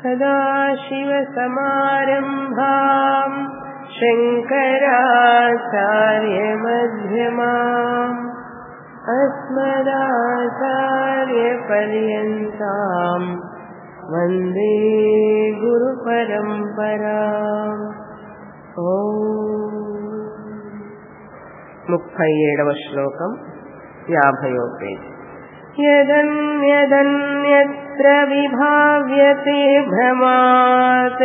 సదాశివసమారంభాం శంకరాచార్యమధ్యమాం అస్మదాచార్యపర్యంతాం వందే గురుపరంపరాం. ఓం. 37వ శ్లోకం 50వ పేజీ. యదన్యదన్యత్ర విభావ్యతే భ్రమాత్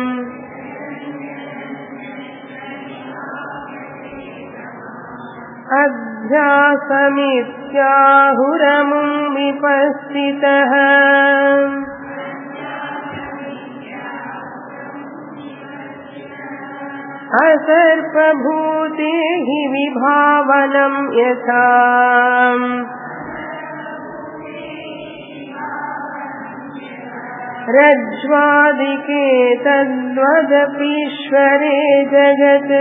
అధ్యాసమిత్యాహురముం విపశ్చితః అసర్పభూతేః విభావనం యథా రజ్వాదికే తద్వదపీశ్వరే జగత్.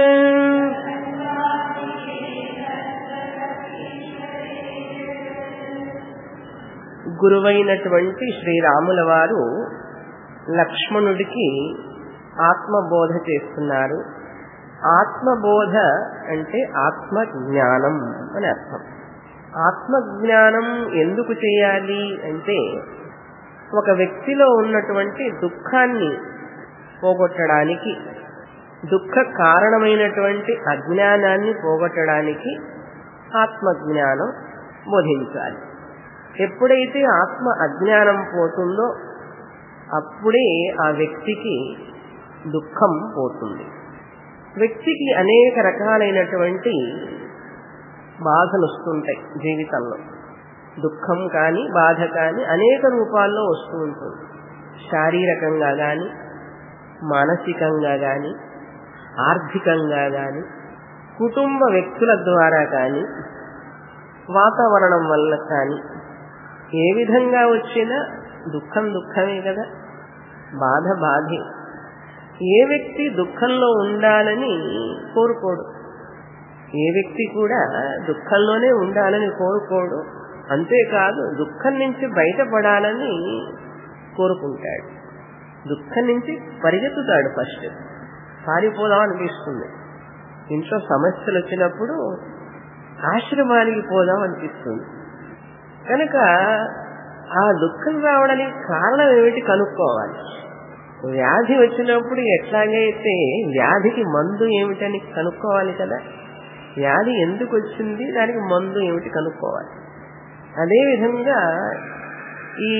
గురువైనటువంటి శ్రీరాముల వారు లక్ష్మణుడికి ఆత్మబోధ చేస్తున్నారు. ఆత్మబోధ అంటే ఆత్మజ్ఞానం అని అర్థం. ఆత్మజ్ఞానం ఎందుకు చేయాలి అంటే ఒక వ్యక్తిలో ఉన్నటువంటి దుఃఖాన్ని పోగొట్టడానికి, దుఃఖ కారణమైనటువంటి అజ్ఞానాన్ని పోగొట్టడానికి ఆత్మజ్ఞానం బోధించాలి. ఎప్పుడైతే ఆత్మ అజ్ఞానం పోతుందో అప్పుడే ఆ వ్యక్తికి దుఃఖం పోతుంది. వ్యక్తికి అనేక రకాలైనటువంటి బాధలు వస్తుంటాయి జీవితంలో. దుఃఖం కానీ బాధ కానీ అనేక రూపాల్లో వస్తూ ఉంటుంది. శారీరకంగా కానీ, మానసికంగా కానీ, ఆర్థికంగా కానీ, కుటుంబ వ్యక్తుల ద్వారా కానీ, వాతావరణం వల్ల కానీ, ఏ విధంగా వచ్చినా దుఃఖం దుఃఖమే కదా, బాధ బాధే. ఏ వ్యక్తి దుఃఖంలో ఉండాలని కోరుకోడు, ఏ వ్యక్తి కూడా దుఃఖంలోనే ఉండాలని కోరుకోడు. అంతేకాదు దుఃఖం నుంచి బయటపడాలని కోరుకుంటాడు. దుఃఖం నుంచి పరిగెత్తుతాడు, ఫస్ట్ పారిపోదాం అనిపిస్తుంది. ఇంట్లో సమస్యలు వచ్చినప్పుడు ఆశ్రమానికి పోదాం అనిపిస్తుంది. కనుక ఆ దుఃఖం రావడానికి కారణం ఏమిటి కనుక్కోవాలి. వ్యాధి వచ్చినప్పుడు ఎట్లాగైతే వ్యాధికి మందు ఏమిటని కనుక్కోవాలి కదా, వ్యాధి ఎందుకు వచ్చింది దానికి మందు ఏమిటి కనుక్కోవాలి. అదేవిధంగా ఈ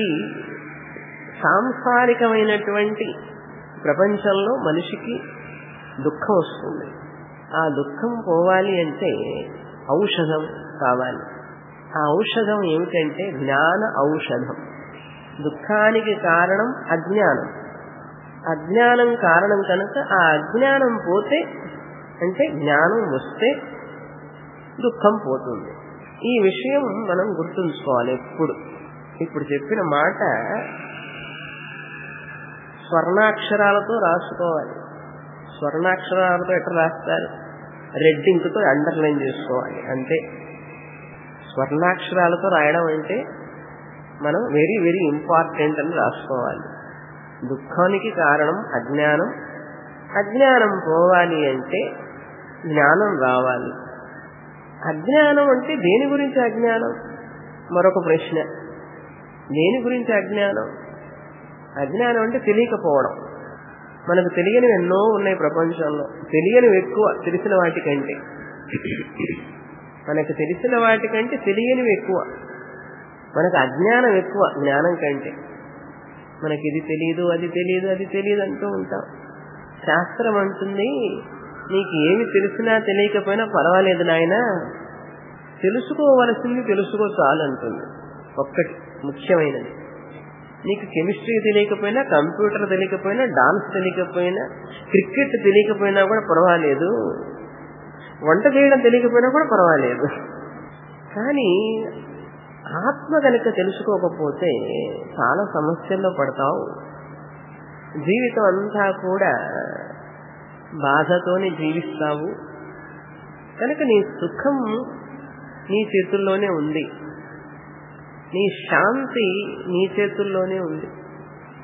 సాంసారికమైనటువంటి ప్రపంచంలో మనిషికి దుఃఖం వస్తుంది. ఆ దుఃఖం పోవాలి అంటే ఔషధం కావాలి. ఆ ఔషధం ఏమిటంటే జ్ఞాన ఔషధం. దుఃఖానికి కారణం అజ్ఞానం. అజ్ఞానం కారణం కనుక ఆ అజ్ఞానం పోతే అంటే జ్ఞానం వస్తే దుఃఖం పోతుంది. ఈ విషయం మనం గుర్తుంచుకోవాలి ఎప్పుడు. ఇప్పుడు చెప్పిన మాట స్వర్ణాక్షరాలతో రాసుకోవాలి. స్వర్ణాక్షరాలతో ఎట్లా రాస్తారు? రెడ్ ఇంకుతో అండర్లైన్ చేసుకోవాలి అంతే. స్వర్ణాక్షరాలతో రాయడం అంటే మనం వెరీ వెరీ ఇంపార్టెంట్ అని రాసుకోవాలి. దుఃఖానికి కారణం అజ్ఞానం. అజ్ఞానం పోవాలి అంటే జ్ఞానం రావాలి. అజ్ఞానం అంటే దేని గురించి అజ్ఞానం? మరొక ప్రశ్న. దేని గురించి అజ్ఞానం? అజ్ఞానం అంటే తెలియకపోవడం. మనకు తెలియనివి ఎన్నో ఉన్నాయి ప్రపంచంలో. తెలియనివి ఎక్కువ తెలిసిన వాటికంటే. మనకు తెలిసిన వాటికంటే తెలియనివి ఎక్కువ. మనకు అజ్ఞానం ఎక్కువ జ్ఞానం కంటే. మనకి ఇది తెలియదు, అది తెలియదు, అది తెలియదు అంటూ ఉంటాం. శాస్త్రం అంటుంది, నీకు ఏమి తెలిసినా తెలియకపోయినా పర్వాలేదు నాయనా, తెలుసుకోవలసింది తెలుసుకో చాలు అంటుంది. ఒక్కటి ముఖ్యమైనది. నీకు కెమిస్ట్రీ తెలియకపోయినా, కంప్యూటర్ తెలియకపోయినా, డాన్స్ తెలియకపోయినా, క్రికెట్ తెలియకపోయినా కూడా పర్వాలేదు, వంట చేయడం తెలియకపోయినా కూడా పర్వాలేదు. కానీ ఆత్మ కనుక తెలుసుకోకపోతే చాలా సమస్యల్లో పడతావు. జీవితం అంతా కూడా బాధతోనే జీవిస్తావు. కనుక నీ సుఖం నీ చేతుల్లోనే ఉంది, నీ శాంతి నీ చేతుల్లోనే ఉంది.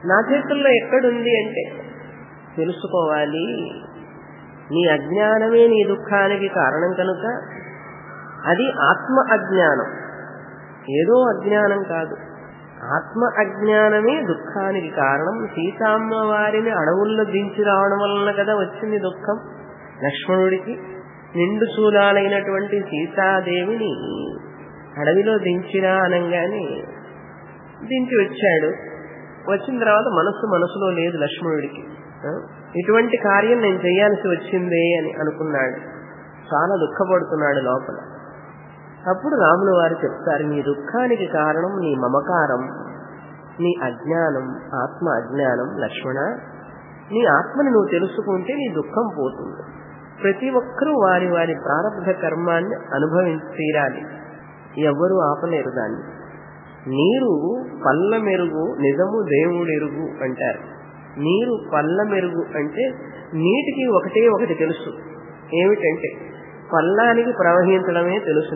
నా చేతుల్లో ఎక్కడుంది అంటే తెలుసుకోవాలి. నీ అజ్ఞానమే నీ దుఃఖానికి కారణం కనుక అది ఆత్మ అజ్ఞానం, ఏదో అజ్ఞానం కాదు. ఆత్మ అజ్ఞానమే దుఃఖానికి కారణం. సీతమ్మ వారిని అడవుల్లో దించి రావడం వలన కదా వచ్చింది దుఃఖం లక్ష్మణుడికి. నిండు శూలాలైనటువంటి సీతాదేవిని అడవిలో దించిరా అనగానే దించి వచ్చాడు. వచ్చిన తర్వాత మనసులో లేదు లక్ష్మణుడికి. ఇటువంటి కార్యం నేను చేయాల్సి వచ్చిందే అని అనుకున్నాడు. చాలా దుఃఖపడుతున్నాడు లోపల. అప్పుడు రాముల వారు చెప్తారు, నీ దుఃఖానికి కారణం నీ మమకారం, నీ అజ్ఞానం, ఆత్మ అజ్ఞానం. లక్ష్మణ, నీ ఆత్మని నువ్వు తెలుసుకుంటే నీ దుఃఖం పోతుంది. ప్రతి ఒక్కరూ వారి వారి ప్రారబ్ధ కర్మాన్ని అనుభవించి తీరాలి, ఎవ్వరూ ఆపలేరు దాన్ని. నీరు పల్ల మెరుగు నిజము దేవుడెరుగు అంటారు. నీరు పల్ల మెరుగు అంటే నీటికి ఒకటే ఒకటి తెలుసు, ఏమిటంటే పల్లానికి ప్రవహించడమే తెలుసు.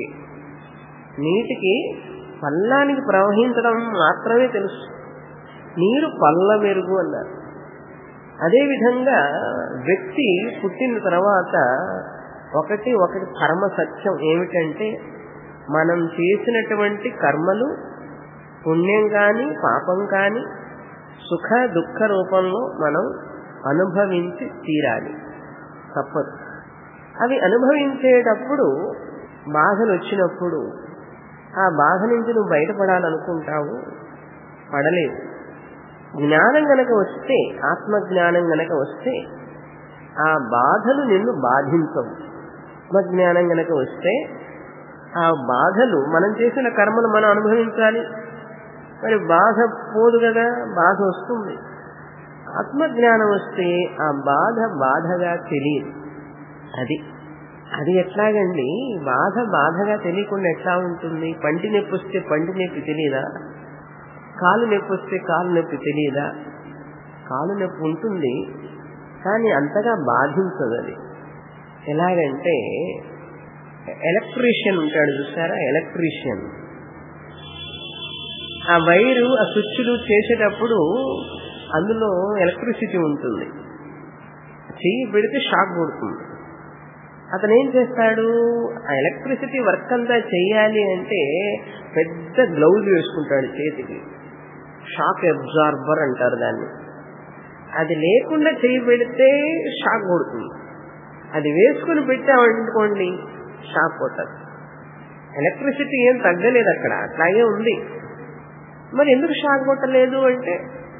నీటికి పల్లానికి ప్రవహించడం మాత్రమే తెలుసు. నీరు పల్ల మెరుగు అన్నారు. అదేవిధంగా వ్యక్తి పుట్టిన తర్వాత ఒకటి కర్మ సత్యం ఏమిటంటే మనం చేసినటువంటి కర్మలు పుణ్యం కానీ పాపం కానీ సుఖ దుఃఖ రూపంలో మనం అనుభవించి తీరాలి, తప్పదు. అవి అనుభవించేటప్పుడు బాధలు వచ్చినప్పుడు ఆ బాధ నుంచి నువ్వు బయటపడాలనుకుంటావు, పడలేవు. జ్ఞానం గనక వస్తే, ఆత్మజ్ఞానం గనక వస్తే ఆ బాధలు నిన్ను బాధించవు. ఆత్మజ్ఞానం గనక వస్తే ఆ బాధలు, మనం చేసిన కర్మలు మనం అనుభవించాలి, మరి బాధ పోదు కదా, బాధ వస్తుంది. ఆత్మజ్ఞానం వస్తే ఆ బాధ బాధగా తెలియదు. అది ఎట్లాగండి? బాధ బాధగా తెలియకుండా ఎట్లా ఉంటుంది? పంటి నొప్పి వస్తే పంటి నొప్పి తెలియదా? కాలు నొప్పి వస్తే కాలు నొప్పి తెలియదా? కాలు నొప్పి ఉంటుంది కానీ అంతగా బాధించదు. అది ఎలాగంటే ఎలక్ట్రీషియన్ ఉంటాడు చూసారా, ఎలక్ట్రీషియన్ ఆ వైరు ఆ స్విచ్లు చేసేటప్పుడు అందులో ఎలక్ట్రిసిటీ ఉంటుంది, చెయ్యి పెడితే షాక్ కొడుతుంది. అతను ఏం చేస్తాడు, ఆ ఎలక్ట్రిసిటీ వర్క్ అంతా చెయ్యాలి అంటే పెద్ద గ్లౌజ్ వేసుకుంటాడు చేతికి, షాక్ అబ్జార్బర్ అంటారు దాన్ని. అది లేకుండా చెయ్యి పెడితే షాక్ కొడుతుంది, అది వేసుకుని పెట్టామనుకోండి షాక్ కొట్టదు. ఎలక్ట్రిసిటీ ఏం తగ్గలేదు అక్కడ, అట్లాగే ఉంది. మరి ఎందుకు షాక్ కొట్టలేదు అంటే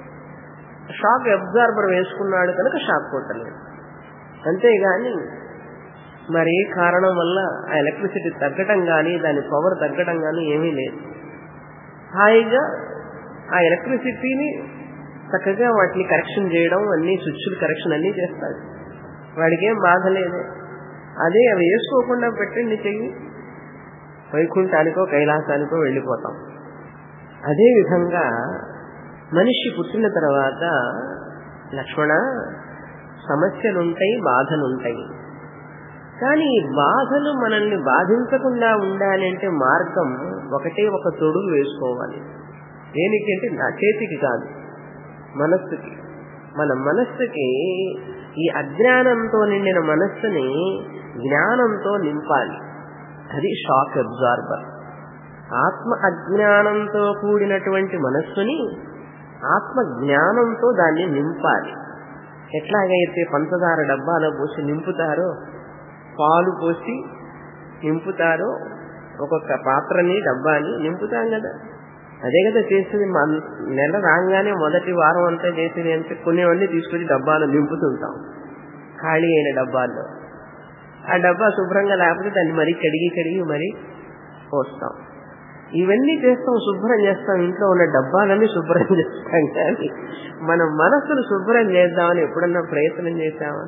షాక్ అబ్జార్బర్ వేసుకున్నాడు కనుక షాక్ కొట్టలేదు, అంతేగాని మరి ఏ కారణం వల్ల ఆ ఎలక్ట్రిసిటీ తగ్గటం కానీ దాని పవర్ తగ్గటం కానీ ఏమీ లేదు. హాయిగా ఆ ఎలక్ట్రిసిటీని చక్కగా వాటిని కరెక్షన్ చేయడం, అన్ని స్విచ్లు కరెక్షన్ అన్నీ చేస్తాడు, వాడికి ఏం బాధ లేదు. అదే అవి వేసుకోకుండా పెట్టండి చెయ్యి, వైకుంఠానికో కైలాసానికో వెళ్ళిపోతాం. అదేవిధంగా మనిషి పుట్టిన తర్వాత లక్ష్మణ సమస్యలుంటాయి, బాధలుంటాయి. కానీ ఈ బాధలు మనల్ని బాధించకుండా ఉండాలి అంటే మార్గం ఒకటే, ఒక తొడుగు వేసుకోవాలి. దేనికి అంటే నా చేతికి కాదు, మనస్సుకి. మన మనస్సుకి ఈ అజ్ఞానంతో నిండిన మనస్సుని జ్ఞానంతో నింపాలి, అది షాక్ అబ్జార్బర్. ఆత్మ అజ్ఞానంతో కూడినటువంటి మనస్సుని ఆత్మ జ్ఞానంతో దాన్ని నింపాలి. ఎట్లాగైతే పంచదార డబ్బాలో పోసి నింపుతారో, పాలు పోసి నింపుతారో, ఒక్కొక్క పాత్రని డబ్బాని నింపుతాం కదా, అదే కదా చేసేది. నెల రాగానే మొదటి వారం అంతా చేసేది అంటే కొన్నివన్నీ తీసుకొచ్చి డబ్బాలో నింపుతుంటాం, ఖాళీ అయిన డబ్బాల్లో. ఆ డబ్బా శుభ్రంగా లేకపోతే దాన్ని మరీ కడిగి మరీ పోస్తాం. ఇవన్నీ చేస్తాం, శుభ్రం చేస్తాం, ఇంట్లో ఉన్న డబ్బాలన్నీ శుభ్రం చేస్తాం. కానీ మన మనస్సును శుభ్రం చేద్దామని ఎప్పుడన్నా ప్రయత్నం చేశామా?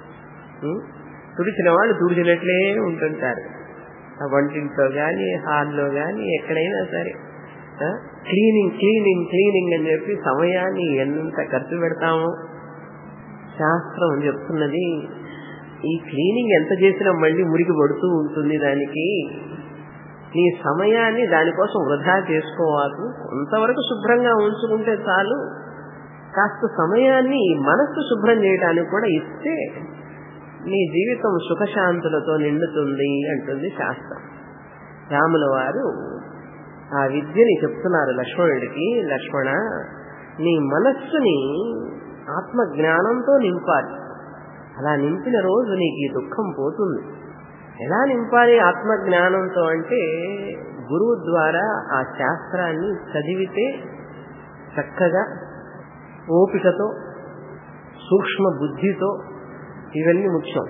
తుడిచిన వాళ్ళు తుడిచినట్లే ఉంటుంటారు, ఆ వంటింట్లో కానీ హాల్లో కానీ ఎక్కడైనా సరే. క్లీనింగ్ క్లీనింగ్ క్లీనింగ్ అని చెప్పి సమయాన్ని ఎంత ఖర్చు పెడతామో శాస్త్రం చెప్తున్నది. ఈ క్లీనింగ్ ఎంత చేసినా మళ్ళీ మురికి పడుతూ ఉంటుంది. దానికి నీ సమయాన్ని దానికోసం వృధా చేసుకోవాలి. కొంతవరకు శుభ్రంగా ఉంచుకుంటే చాలు, కాస్త సమయాన్ని మనస్సు శుభ్రం చేయడానికి కూడా ఇస్తే నీ జీవితం సుఖశాంతులతో నిండుతుంది అంటుంది శాస్త్రం. రాముల వారు ఆ విద్యని చెప్తున్నారు లక్ష్మణుడికి. లక్ష్మణ, నీ మనస్సుని ఆత్మజ్ఞానంతో నింపాలి. అలా నింపిన రోజు నీకు ఈ దుఃఖం పోతుంది. ఎలా నింపాలి ఆత్మజ్ఞానంతో అంటే గురువు ద్వారా ఆ శాస్త్రాన్ని చదివితే చక్కగా ఓపికతో సూక్ష్మ బుద్ధితో, ఇవన్నీ ముఖ్యం.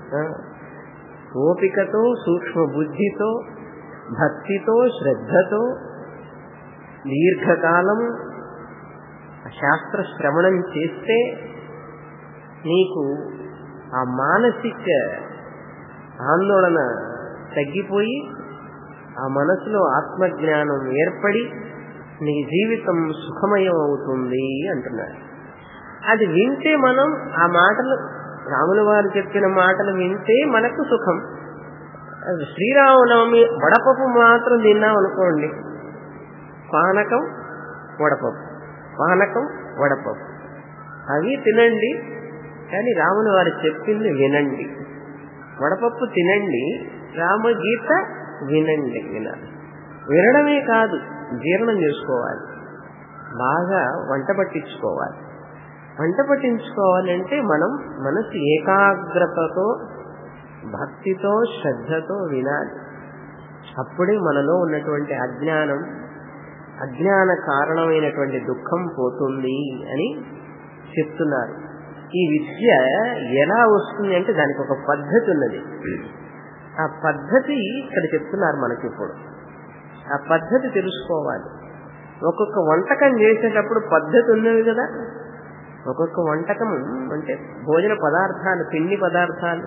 ఓపికతో సూక్ష్మ బుద్ధితో భక్తితో శ్రద్ధతో దీర్ఘకాలం శాస్త్ర శ్రవణం చేస్తే నీకు ఆ మానసిక ఆందోళన తగ్గిపోయి ఆ మనసులో ఆత్మజ్ఞానం ఏర్పడి నీ జీవితం సుఖమయం అవుతుంది అంటున్నారు. అది వింటే మనం ఆ మాటలు, రాముల వారు చెప్పిన మాటలు వింటే మనకు సుఖం. శ్రీరామనవమి వడపప్పు మాత్రం తిన్నాం అనుకోండి, పానకం వడపప్పు, పానకం వడపప్పు అవి తినండి, కానీ రాముల వారు చెప్పింది వినండి. వడపప్పు తినండి, రామగీత వినండి. వినడమే కాదు, జీర్ణం చేసుకోవాలి, బాగా వంట పట్టించుకోవాలి. వంట పట్టించుకోవాలంటే మనం మనసు ఏకాగ్రతతో భక్తితో శ్రద్ధతో వినాలి. అప్పుడే మనలో ఉన్నటువంటి అజ్ఞాన కారణమైనటువంటి దుఃఖం పోతుంది అని చెప్తున్నారు. ఈ విద్య ఎలా వస్తుంది అంటే దానికి ఒక పద్ధతి ఉన్నది. ఆ పద్ధతి ఇక్కడ చెప్తున్నారు మనకి. ఇప్పుడు ఆ పద్ధతి తెలుసుకోవాలి. ఒక్కొక్క వంటకం చేసేటప్పుడు పద్ధతి ఉన్నది కదా. ఒక్కొక్క వంటకం అంటే భోజన పదార్థాలు, పిండి పదార్థాలు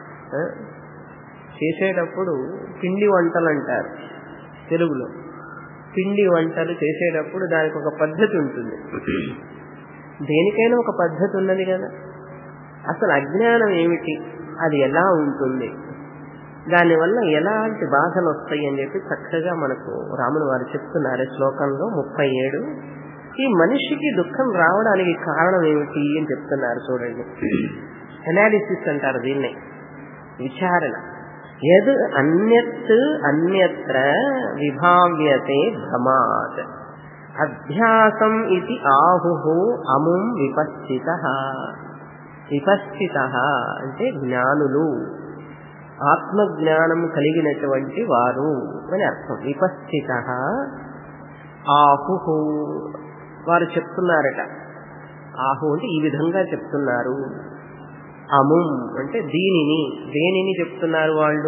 చేసేటప్పుడు పిండి వంటలు అంటారు తెలుగులో. పిండి వంటలు చేసేటప్పుడు దానికి ఒక పద్ధతి ఉంటుంది. దేనికైనా ఒక పద్ధతి ఉన్నది కదా. అసలు అజ్ఞానం ఏమిటి, అది ఎలా ఉంటుంది, దానివల్ల ఎలాంటి బాధలు వస్తాయి అని చెప్పి చక్కగా మనకు రాముల వారు చెప్తున్నారు శ్లోకంలో 37. ఈ మనిషికి దుఃఖం రావడానికి కారణం ఏమిటి అని చెప్తున్నారు. చూడండి, అనాలిసిస్ అంటారు దీన్నే, విచారణ. యద్ అన్యత్ అన్యత్ర విభావ్యతే భ్రమాత్ అభ్యాసం ఇది ఆహుః అముం విపశ్చితః. విపశ్చితః అంటే జ్ఞానులు, ఆత్మజ్ఞానం కలిగినటువంటి వారు అని అర్థం. విపశ్చితః ఆహుః, వారు చెప్తున్నారట. ఆహు అంటే ఈ విధంగా చెప్తున్నారు. అముం అంటే దేనిని చెప్తున్నారు వాళ్ళు?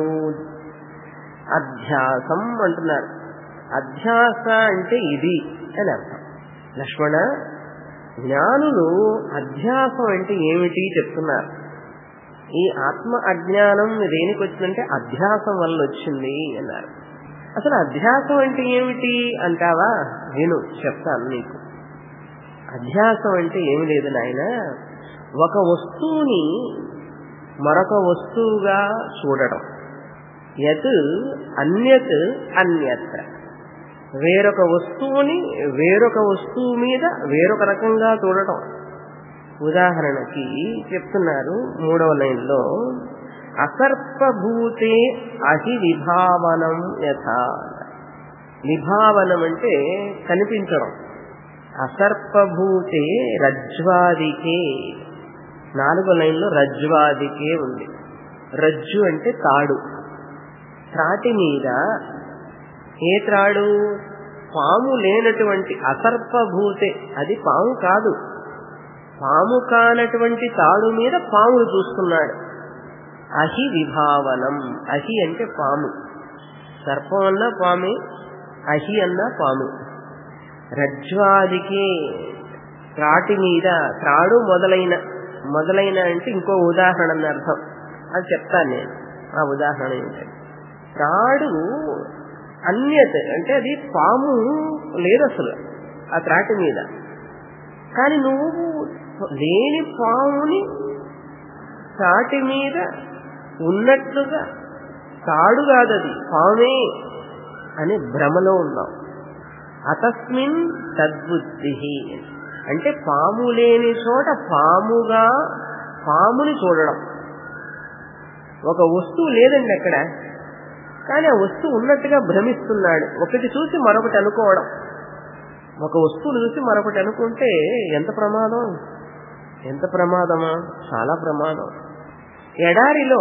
అధ్యాసం అంటున్నారు. అధ్యాస అంటే ఇది అని అర్థం. లక్ష్మణ, జ్ఞానులు అధ్యాసం అంటే ఏమిటి చెప్తున్నారు. ఈ ఆత్మ అజ్ఞానం దేనికి వచ్చిందంటే అధ్యాసం వల్ల వచ్చింది అన్నారు. అసలు అధ్యాసం అంటే ఏమిటి అంటావా? నేను చెప్తాను నీకు. అధ్యాసం అంటే ఏమి లేదు నాయన, ఒక వస్తువుని మరొక వస్తువుగా చూడటం. యత్ అన్యత్ అన్యత్ర, వేరొక వస్తువుని వేరొక వస్తువు మీద వేరొక రకంగా చూడటం. ఉదాహరణకి చెప్తున్నారు 3వ లైన్లో, అసర్పభూతే అహి విభావనం యథా. విభావనం అంటే కనిపించడం. అసర్పభూతే రజ్వాదికే, 4వ లైన్లో రజ్వాదికే ఉంది. రజ్జు అంటే తాడు. త్రాటి మీద ఏ త్రాడు? పాము లేనటువంటి అసర్పభూతే, అది పాము కాదు, పాము కానటువంటి తాడు మీద పామును చూస్తున్నాడు. అహి విభావనం. అహి అంటే పాము, సర్పం అన్నా పామే, అహి అన్నా పాము. రజ్వాదికే త్రాటి మీద, త్రాడు మొదలైన అంటే ఇంకో ఉదాహరణ అని అర్థం. అది చెప్తాను నేను. ఆ ఉదాహరణ ఏంటంటే, త్రాడు అన్యత అంటే అది పాము లేదు అసలు ఆ త్రాటి మీద, కానీ నువ్వు లేని పాముని త్రాటి మీద ఉన్నట్లుగా, తాడు కాదది పామే అనే భ్రమలో ఉన్నావు. అతస్మిన్ తద్బుద్ధి, అంటే పాము లేని చోట పాముని చూడడం. ఒక వస్తువు లేదండి అక్కడ, కానీ ఆ వస్తువు ఉన్నట్టుగా భ్రమిస్తున్నాడు. ఒకటి చూసి మరొకటి అనుకోవడం. ఒక వస్తువును చూసి మరొకటి అనుకుంటే ఎంత ప్రమాదం, ఎంత ప్రమాదమా, చాలా ప్రమాదం. ఎడారిలో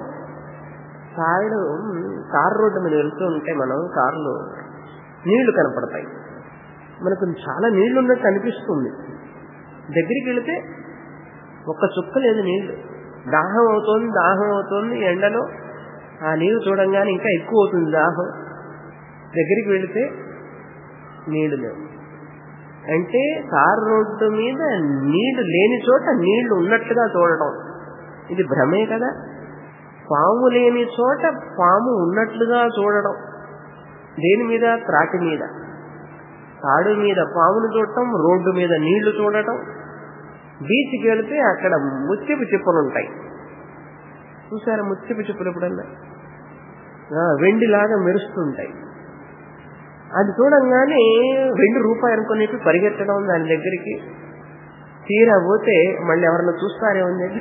కారు రోడ్డు మీద వెళ్తూ ఉంటే మనం కార్లు నీళ్లు కనపడతాయి, మనకు చాలా నీళ్లు ఉన్నట్టు అనిపిస్తుంది. దగ్గరికి వెళితే ఒక్క చుక్క లేదు నీళ్లు. దాహం అవుతోంది ఎండలో. ఆ నీరు చూడంగానే ఇంకా ఎక్కువ అవుతుంది దాహం. దగ్గరికి వెళితే నీళ్లు లేవు. అంటే కారు రోడ్డు మీద నీళ్లు లేని చోట నీళ్లు ఉన్నట్టుగా చూడటం, ఇది భ్రమే కదా. పాము లేని చోట పాము ఉన్నట్లుగా చూడడం. దేని మీద? త్రాటి మీద. తాడు మీద పామును చూడటం, రోడ్డు మీద నీళ్లు చూడటం. బీచ్కి వెళితే అక్కడ ముత్యపు చిప్పలుంటాయి. చూసారా ముత్యపు చిప్పలు ఎప్పుడన్నా? వెండిలాగా మెరుస్తుంటాయి. అది చూడంగానే ₹2 అనుకుని పరిగెత్తడం దాని దగ్గరికి. తీరా పోతే మళ్ళీ ఎవరన్నా చూస్తారేమో చెప్పి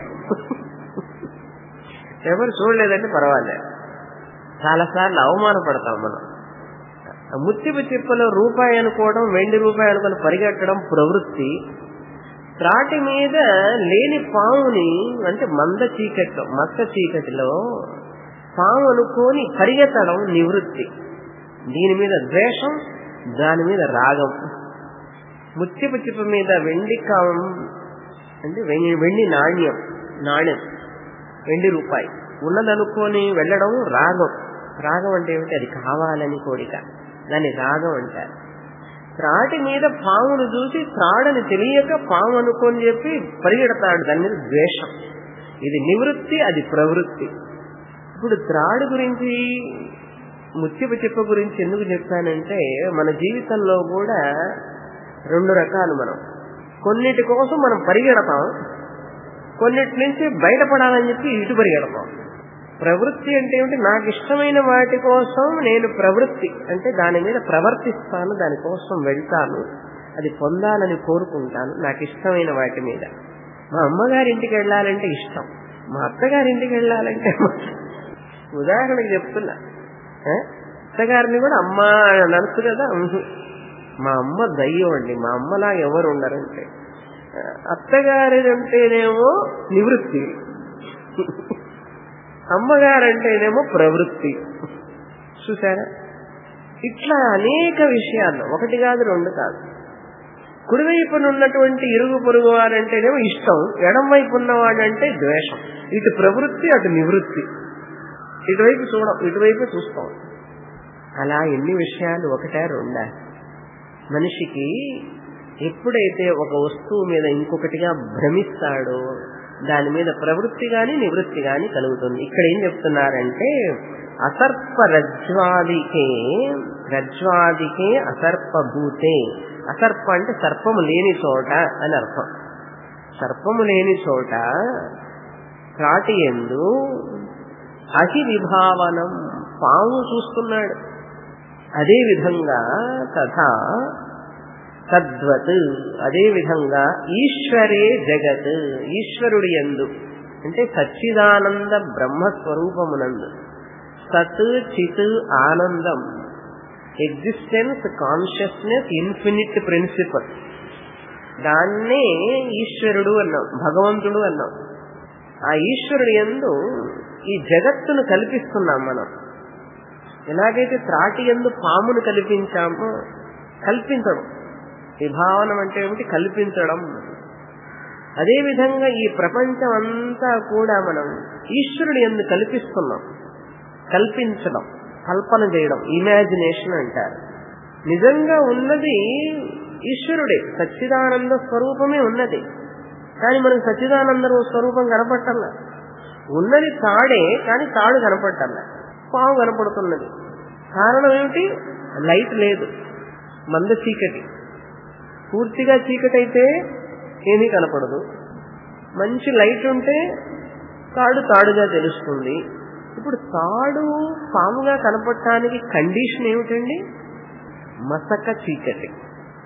ఎవరు చూడలేదంటే పర్వాలేదు. చాలాసార్లు అవమానపడతాం మనం. ముత్యపు చిప్పలో ₹1 అనుకోవడం, ₹2 అనుకుని పరిగెట్టడం ప్రవృత్తి. త్రాటి మీద లేని పాముని, అంటే మత్త చీకటిలో పాము అనుకోని పరిగెత్తడం నివృత్తి. దీని మీద ద్వేషం, దాని మీద రాగం. ముత్యపు చిప్ప మీద వెండి కావం అంటే వెండి నాణ్యం ₹2 ఉన్నదనుకొని వెళ్ళడం రాగం. రాగం అంటే ఏమిటి? అది కావాలని కోరిక, దాన్ని రాగం అంటారు. త్రాటి మీద పామును చూసి త్రాడని తెలియక పాము అనుకొని చెప్పి పరిగెడతాడు, దాని మీద ద్వేషం. ఇది నివృత్తి, అది ప్రవృత్తి. ఇప్పుడు త్రాడు గురించి, ముత్యపు చిప్ప గురించి ఎందుకు చెప్పానంటే, మన జీవితంలో కూడా 2 రకాలు. మనం కొన్నిటి కోసం మనం పరిగెడతాం, కొన్నిటి నుంచి బయటపడాలని చెప్పి ఇటు పరిగెడతాం. ప్రవృత్తి అంటే ఏమిటి? నాకు ఇష్టమైన వాటి కోసం నేను ప్రవృత్తి అంటే దాని మీద ప్రవర్తిస్తాను, దానికోసం వెళ్తాను, అది పొందాలని కోరుకుంటాను. నాకు ఇష్టమైన వాటి మీద. మా అమ్మగారింటికి వెళ్ళాలంటే ఇష్టం, మా అత్తగారింటికి వెళ్ళాలంటే ఉదాహరణకు చెప్తున్నా, అత్తగారిని కూడా అమ్మ నడుచు కదా. మా అమ్మ దయ్యం అండి, మా అమ్మలా ఎవరు ఉండరంటే. అత్తగారి అంటేనేమో నివృత్తి, అమ్మగారంటేనేమో ప్రవృత్తి. చూసారా? ఇట్లా అనేక విషయాల్లో, 1 కాదు 2 కాదు. కుడివైపున ఉన్నటువంటి ఇరుగు పొరుగు వారంటేనేమో ఇష్టం, ఎడం వైపు ఉన్నవాడంటే ద్వేషం. ఇటు ప్రవృత్తి, అటు నివృత్తి. ఇటువైపు ఇటువైపు చూస్తాం. అలా ఎన్ని విషయాలు 1 2 మనిషికి ఎప్పుడైతే ఒక వస్తువు మీద ఇంకొకటిగా భ్రమిస్తాడో దాని మీద ప్రవృత్తి గాని నివృత్తి గాని కలుగుతుంది. ఇక్కడ ఏం చెప్తున్నారంటే, అసర్ప రజ్వాదికే అసర్పభూతే. అసర్ప అంటే సర్పము లేని చోట అని అర్థం. సర్పము లేని చోట త్రాటి యందు అహి విభావనం, పాము చూస్తున్నాడు. అదే విధంగా తద్వత్, అదే విధంగా ఈశ్వరే జగత్, ఈశ్వరుడి యందు అంటే సచ్చిదానంద బ్రహ్మస్వరూపమునందు సత్ చిత్ ఆనందం, ఎగ్జిస్టెన్స్, కాన్షియస్నెస్, ఇన్ఫినిట్ ప్రిన్సిపల్, దాన్నే ఈశ్వరుడు అన్నాం, భగవంతుడు అన్నాం. ఆ ఈశ్వరుడి యందు ఈ జగత్తును కల్పిస్తున్నాం మనం. ఎలాగైతే త్రాటి యందు పామును కల్పించామో, కల్పించడం విభావనం అంటే ఏమిటి? కల్పించడం. అదేవిధంగా ఈ ప్రపంచం అంతా కూడా మనం ఈశ్వరుడి యందు కల్పిస్తున్నాం. కల్పించడం, కల్పన చేయడం, ఇమాజినేషన్ అంటారు. నిజంగా ఉన్నది ఈశ్వరుడే, సచ్చిదానంద స్వరూపమే ఉన్నది. కానీ మనకు సచ్చిదానంద స్వరూపం కనపడటంలా. ఉన్నది తాడే, కానీ తాడు కనపడటంలా, పాము కనపడుతున్నది. కారణం ఏమిటి? లైట్ లేదు, మంద చీకటి. పూర్తిగా చీకటి అయితే ఏమీ కనపడదు. మంచి లైట్ ఉంటే తాడు తాడుగా తెలుస్తుంది. ఇప్పుడు తాడు పాముగా కనపడటానికి కండిషన్ ఏమిటండి? మసక చీకటి.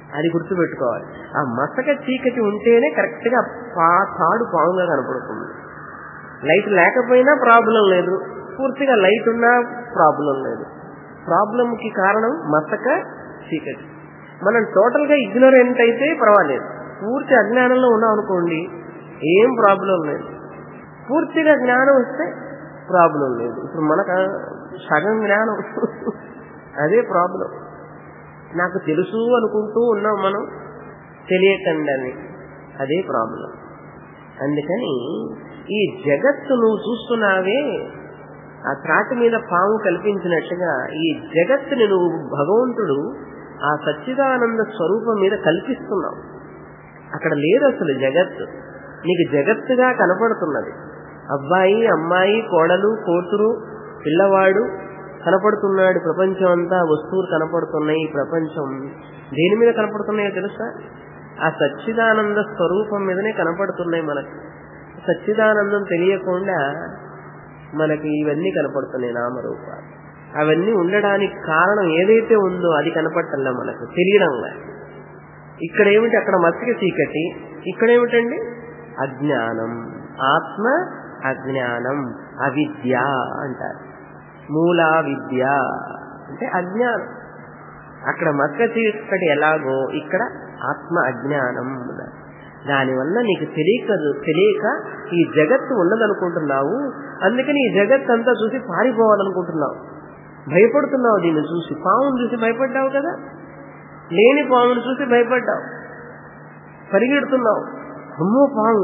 అది గుర్తుపెట్టుకోవాలి. ఆ మసక చీకటి ఉంటేనే కరెక్ట్ గా తాడు పాముగా కనపడుతుంది. లైట్ లేకపోయినా ప్రాబ్లం లేదు, పూర్తిగా లైట్ ఉన్నా ప్రాబ్లం లేదు. ప్రాబ్లంకి కారణం మసక చీకటి. మనం టోటల్ గా ఇగ్నోరెంట్ అయితే పర్వాలేదు, పూర్తి అజ్ఞానంలో ఉన్నాం అనుకోండి ఏం ప్రాబ్లం లేదు. పూర్తిగా జ్ఞానం వస్తే ప్రాబ్లం లేదు. ఇప్పుడు మనకు సగం జ్ఞానం అదే ప్రాబ్లం. నాకు తెలుసు అనుకుంటూ ఉన్నాం మనం, తెలియకండి అని, అదే ప్రాబ్లం. అందుకని ఈ జగత్తు నువ్వు చూస్తున్నావే, ఆ త్రాటి మీద పాము కల్పించినట్టుగా ఈ జగత్తుని నువ్వు భగవంతుడు ఆ సచ్చిదానంద స్వరూపం మీద కల్పిస్తున్నావు. అక్కడ లేదు అసలు జగత్తు, నీకు జగత్తుగా కనపడుతున్నది. అబ్బాయి, అమ్మాయి, కోడలు, కూతురు, పిల్లవాడు కనపడుతున్నాడు. ప్రపంచం అంతా వస్తువులు కనపడుతున్నాయి. ప్రపంచం దేని మీద కనపడుతున్నాయో తెలుసా? ఆ సచ్చిదానంద స్వరూపం మీదనే కనపడుతున్నాయి మనకు. సచ్చిదానందం తెలియకుండా మనకి ఇవన్నీ కనపడుతున్నాయి నామరూపాలు. అవన్నీ ఉండడానికి కారణం ఏదైతే ఉందో అది కనపడటంలా, మనకు తెలియడంలా. ఇక్కడ ఏమిటి? అక్కడ మసక చీకటి, ఇక్కడేమిటండి? అజ్ఞానం. ఆత్మ అజ్ఞానం, అవిద్య అంటారు. మూలా విద్య అంటే అజ్ఞానం. అక్కడ మసక చీకటి ఎలాగో ఇక్కడ ఆత్మ అజ్ఞానం. దానివల్ల నీకు తెలియక ఈ జగత్తు ఉన్నదనుకుంటున్నావు. అందుకని ఈ జగత్ అంతా చూసి పారిపోవాలనుకుంటున్నావు, భయపడుతున్నావు. దీన్ని చూసి, పామును చూసి భయపడ్డావు కదా, లేని పామును చూసి భయపడ్డావు, పరిగెడుతున్నావు, అమ్మో పాము.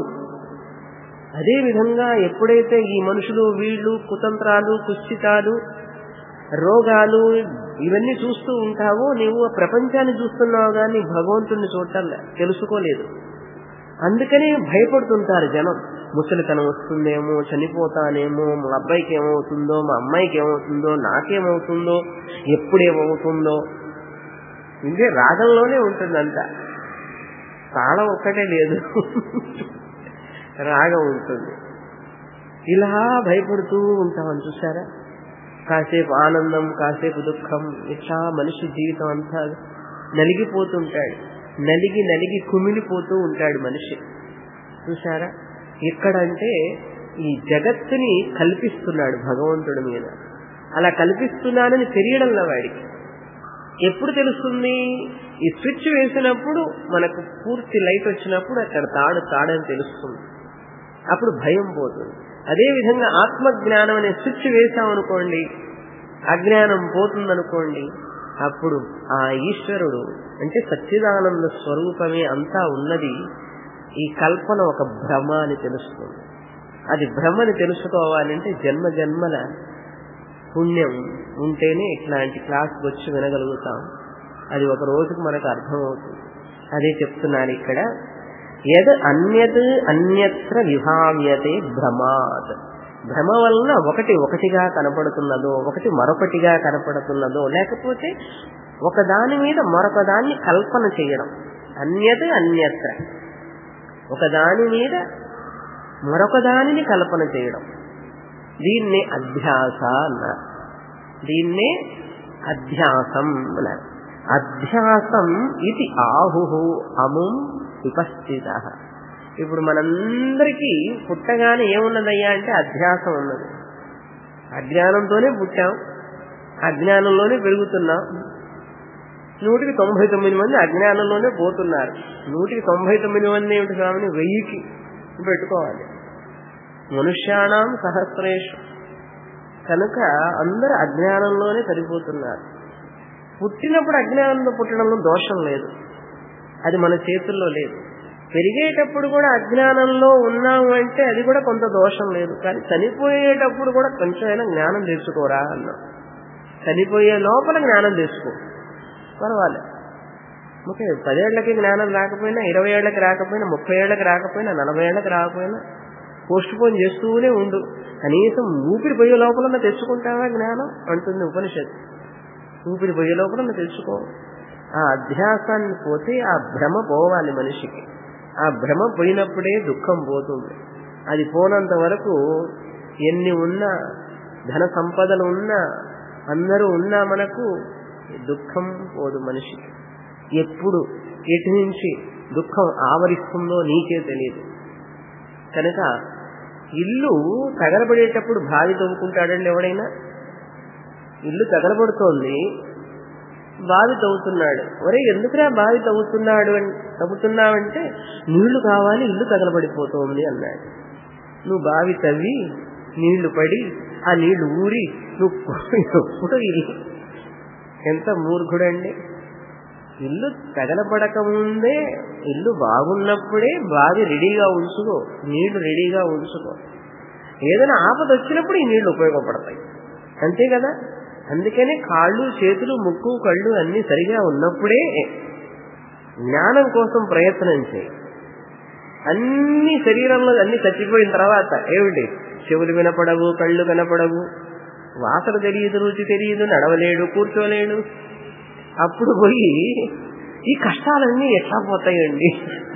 అదేవిధంగా ఎప్పుడైతే ఈ మనుషులు వీళ్ళు కుతంత్రాలు, కుశ్చితాలు, రోగాలు ఇవన్నీ చూస్తూ ఉంటావో నీవు ప్రపంచాన్ని చూస్తున్నావు కానీ భగవంతుడిని చూడటంలే, తెలుసుకోలేదు. అందుకని భయపడుతుంటారు జనం. ముసలితనం వస్తుందేమో, చనిపోతానేమో, మా అబ్బాయికి ఏమవుతుందో, మా అమ్మాయికి ఏమవుతుందో, నాకేమవుతుందో, ఎప్పుడేమవుతుందో. ఇంకే రాగంలోనే ఉంటుందంతా, తాళం ఒక్కటే లేదు, రాగం ఉంటుంది. ఇలా భయపడుతూ ఉంటామని చూసారా? కాసేపు ఆనందం, కాసేపు దుఃఖం, ఇట్లా మనిషి జీవితం అంతా నలిగిపోతుంటాడు. నలిగి కుమిలిపోతూ ఉంటాడు మనిషి. చూసారా? ఎక్కడంటే ఈ జగత్తుని కల్పిస్తున్నాడు భగవంతుడి మీద. అలా కల్పిస్తున్నానని తెలియడంలో వాడికి. ఎప్పుడు తెలుస్తుంది? ఈ స్విచ్ వేసినప్పుడు, మనకు పూర్తి లైట్ వచ్చినప్పుడు అక్కడ తాడని తెలుస్తుంది. అప్పుడు భయం పోతుంది. అదేవిధంగా ఆత్మజ్ఞానం అనే స్విచ్ వేశామనుకోండి, అజ్ఞానం పోతుందనుకోండి, అప్పుడు ఆ ఈశ్వరుడు అంటే సచ్చిదానంద స్వరూపమే అంతా ఉన్నది. ఈ కల్పన ఒక భ్రమ అని తెలుస్తుంది. అది భ్రమని తెలుసుకోవాలంటే జన్మ జన్మల పుణ్యం ఉంటేనే ఇట్లాంటి క్లాస్కి వచ్చి వినగలుగుతాం. అది ఒక రోజుకు మనకు అర్థమవుతుంది. అదే చెప్తున్నారు ఇక్కడ. యద్ అన్యత్ అన్యత్ర విభావ్యతే భ్రమాత్. భ్రమ వలన ఒకటిగా కనపడుతున్నదో, ఒకటి మరొకటిగా కనపడుతున్నదో, లేకపోతే ఒకదాని మీద మరొక దాన్ని కల్పన చేయడం. అన్యత్ అన్యత్ర, ఒకదాని మీద మరొక దానిని కల్పన చేయడం. దీన్నే అధ్యాస అన్నారు. దీన్నే అధ్యాసం అన్నారు. అధ్యాసం ఇది ఆహు అముం విపస్థిత. ఇప్పుడు మనందరికీ పుట్టగానే ఏమున్నదయ్యా అంటే అధ్యాసం ఉన్నది. అజ్ఞానంతోనే పుట్టాం, అజ్ఞానంలోనే పెరుగుతున్నాం. 199 మంది అజ్ఞానంలోనే పోతున్నారు. 199 మంది ఏమిటి స్వామిని 1000కి పెట్టుకోవాలి. మనుష్యాణం సహస్రేషు. కనుక అందరూ అజ్ఞానంలోనే సరిపోతున్నారు. పుట్టినప్పుడు అజ్ఞానంలో పుట్టడంలో దోషం లేదు, అది మన చేతుల్లో లేదు. పెరిగేటప్పుడు కూడా అజ్ఞానంలో ఉన్నాము అంటే అది కూడా కొంత దోషం లేదు. కానీ చనిపోయేటప్పుడు కూడా కొంచెమైనా జ్ఞానం తెచ్చుకోరా అన్నాం. చనిపోయే లోపల జ్ఞానం తెచ్చుకో, పర్వాలేదు. ఓకే, 10 ఏళ్లకి జ్ఞానం రాకపోయినా, 20 ఏళ్లకి రాకపోయినా, 30 ఏళ్లకి రాకపోయినా, 40 ఏళ్లకి రాకపోయినా పోస్ట్ పోన్ చేస్తూనే ఉండు. కనీసం ఊపిరి పోయే లోపల తెచ్చుకుంటావా జ్ఞానం అంటుంది ఉపనిషత్తు. ఊపిరి పోయే లోపల తెచ్చుకో. ఆ అధ్యాసాన్ని పోతే ఆ భ్రమ పోవాలి మనిషికి. ఆ భ్రమ పోయినప్పుడే దుఃఖం పోతుంది. అది పోనంత వరకు ఎన్ని ఉన్నా, ధన సంపదలు ఉన్నా, అందరూ ఉన్నా మనకు దుఃఖం పోదు మనిషికి. ఎప్పుడు ఎటు నుంచి దుఃఖం ఆవరిస్తుందో నీకే తెలియదు. కనుక ఇల్లు తగలబడేటప్పుడు బావి తవ్వుకుంటాడండి ఎవడైనా? ఇల్లు తగలబడుతోంది, బావి తవ్వుతున్నాడు. ఒరే ఎందుకురా బావి తవ్వుతున్నావంటే నీళ్లు కావాలి, ఇల్లు తగలబడిపోతోంది అన్నాడు. నువ్వు బావి తవ్వి నీళ్లు పడి ఆ నీళ్లు ఊరి నువ్వు ఎప్పుడు ఇల్లు, ఎంత మూర్ఖుడండి. ఇల్లు తగలబడక ముందే, ఇల్లు బాగున్నప్పుడే బావి రెడీగా ఉంచుకో, నీళ్లు రెడీగా ఉంచుకో. ఏదైనా ఆపద వచ్చినప్పుడు ఈ నీళ్లు ఉపయోగపడతాయి, అంతే కదా. అందుకనే కాళ్ళు చేతులు ముక్కు కళ్ళు అన్ని సరిగా ఉన్నప్పుడే జ్ఞానం కోసం ప్రయత్నం చేయి. అన్ని శరీరంలో అన్ని చచ్చిపోయిన తర్వాత ఏమిటి, చెవులు వినపడవు, కళ్ళు కనపడవు, వాసన తెలియదు, రుచి తెలియదు, నడవలేడు, కూర్చోలేడు. అప్పుడు పోయి ఈ కష్టాలన్నీ ఎట్లా పోతాయండి?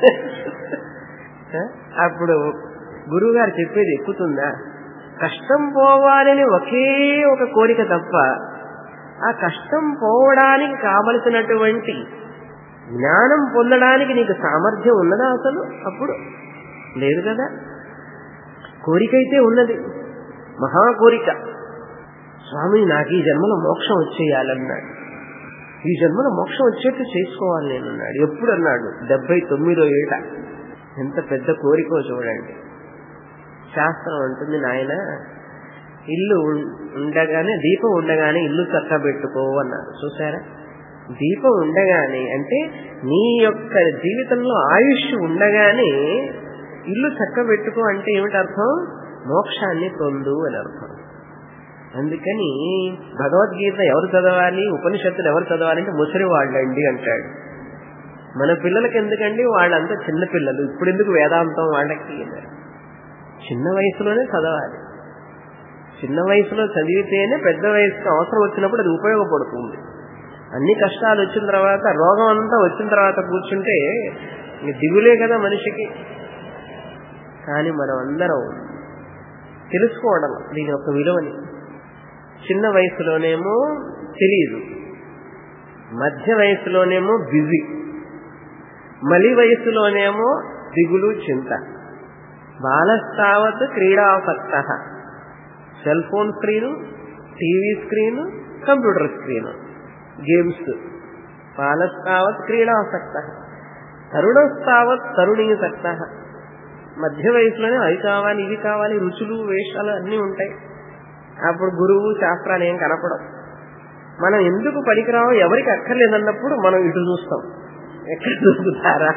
అప్పుడు గురువు గారు చెప్పేది ఎక్కుతుందా? కష్టం పోవాలని ఒకే ఒక కోరిక తప్ప ఆ కష్టం పోవడానికి కావలసినటువంటి జ్ఞానం పొందడానికి నీకు సామర్థ్యం ఉన్నదా అసలు? అప్పుడు లేదు కదా. కోరికైతే ఉన్నది, మహా కోరిక. స్వామి నాకు ఈ జన్మలో మోక్షం వచ్చేయాలన్నాడు. ఈ జన్మలో మోక్షం వచ్చేట్టు చేసుకోవాలి నేనన్నాడు. ఎప్పుడు అన్నాడు? 79వ ఏట. ఎంత పెద్ద కోరికో చూడండి. శాస్త్రం అంటుంది, నాయన ఇల్లు ఉండగానే, దీపం ఉండగానే ఇల్లు చక్కబెట్టుకో అన్నారు. చూసారా? దీపం ఉండగానే అంటే నీ యొక్క జీవితంలో ఆయుష్ ఉండగానే ఇల్లు చక్కబెట్టుకో అంటే ఏమిటి అర్థం? మోక్షాన్ని పొందు అని అర్థం. అందుకని భగవద్గీత ఎవరు చదవాలి, ఉపనిషత్తులు ఎవరు చదవాలి అంటే ముసలి వాళ్ళండి అంటాడు. మన పిల్లలకి ఎందుకండి, వాళ్ళంతా చిన్న పిల్లలు, ఇప్పుడు ఎందుకు వేదాంతం వాళ్ళకి? చిన్న వయసులోనే చదవాలి. చిన్న వయసులో చదివితేనే పెద్ద వయసుకి అవసరం వచ్చినప్పుడు అది ఉపయోగపడుతుంది. అన్ని కష్టాలు వచ్చిన తర్వాత, రోగం అంతా వచ్చిన తర్వాత కూర్చుంటే దిగులే కదా మనిషికి. కానీ మనం అందరం తెలుసుకోవడం దీని యొక్క విలువని. చిన్న వయసులోనేమో తెలియదు, మధ్య వయసులోనేమో బిజీ, మలి వయసులోనేమో దిగులు చింత. బాలస్తావత్ క్రీడాసక్త, cell phone screen, TV screen, computer screen, games. బాలస్తావత్ క్రీడాసక్త, తరుణస్తావత్ తరుణీసక్త. మధ్య వయసులోనే అవి కావాలి, ఇవి కావాలి, రుచులు వేషాలు అన్నీ ఉంటాయి. అప్పుడు గురువు శాస్త్రాలు ఏం కనపడం. మనం ఎందుకు పనికిరావో ఎవరికి అక్కర్లేదన్నప్పుడు మనం ఇటు చూస్తాం. ఎక్కడ చూస్తారా?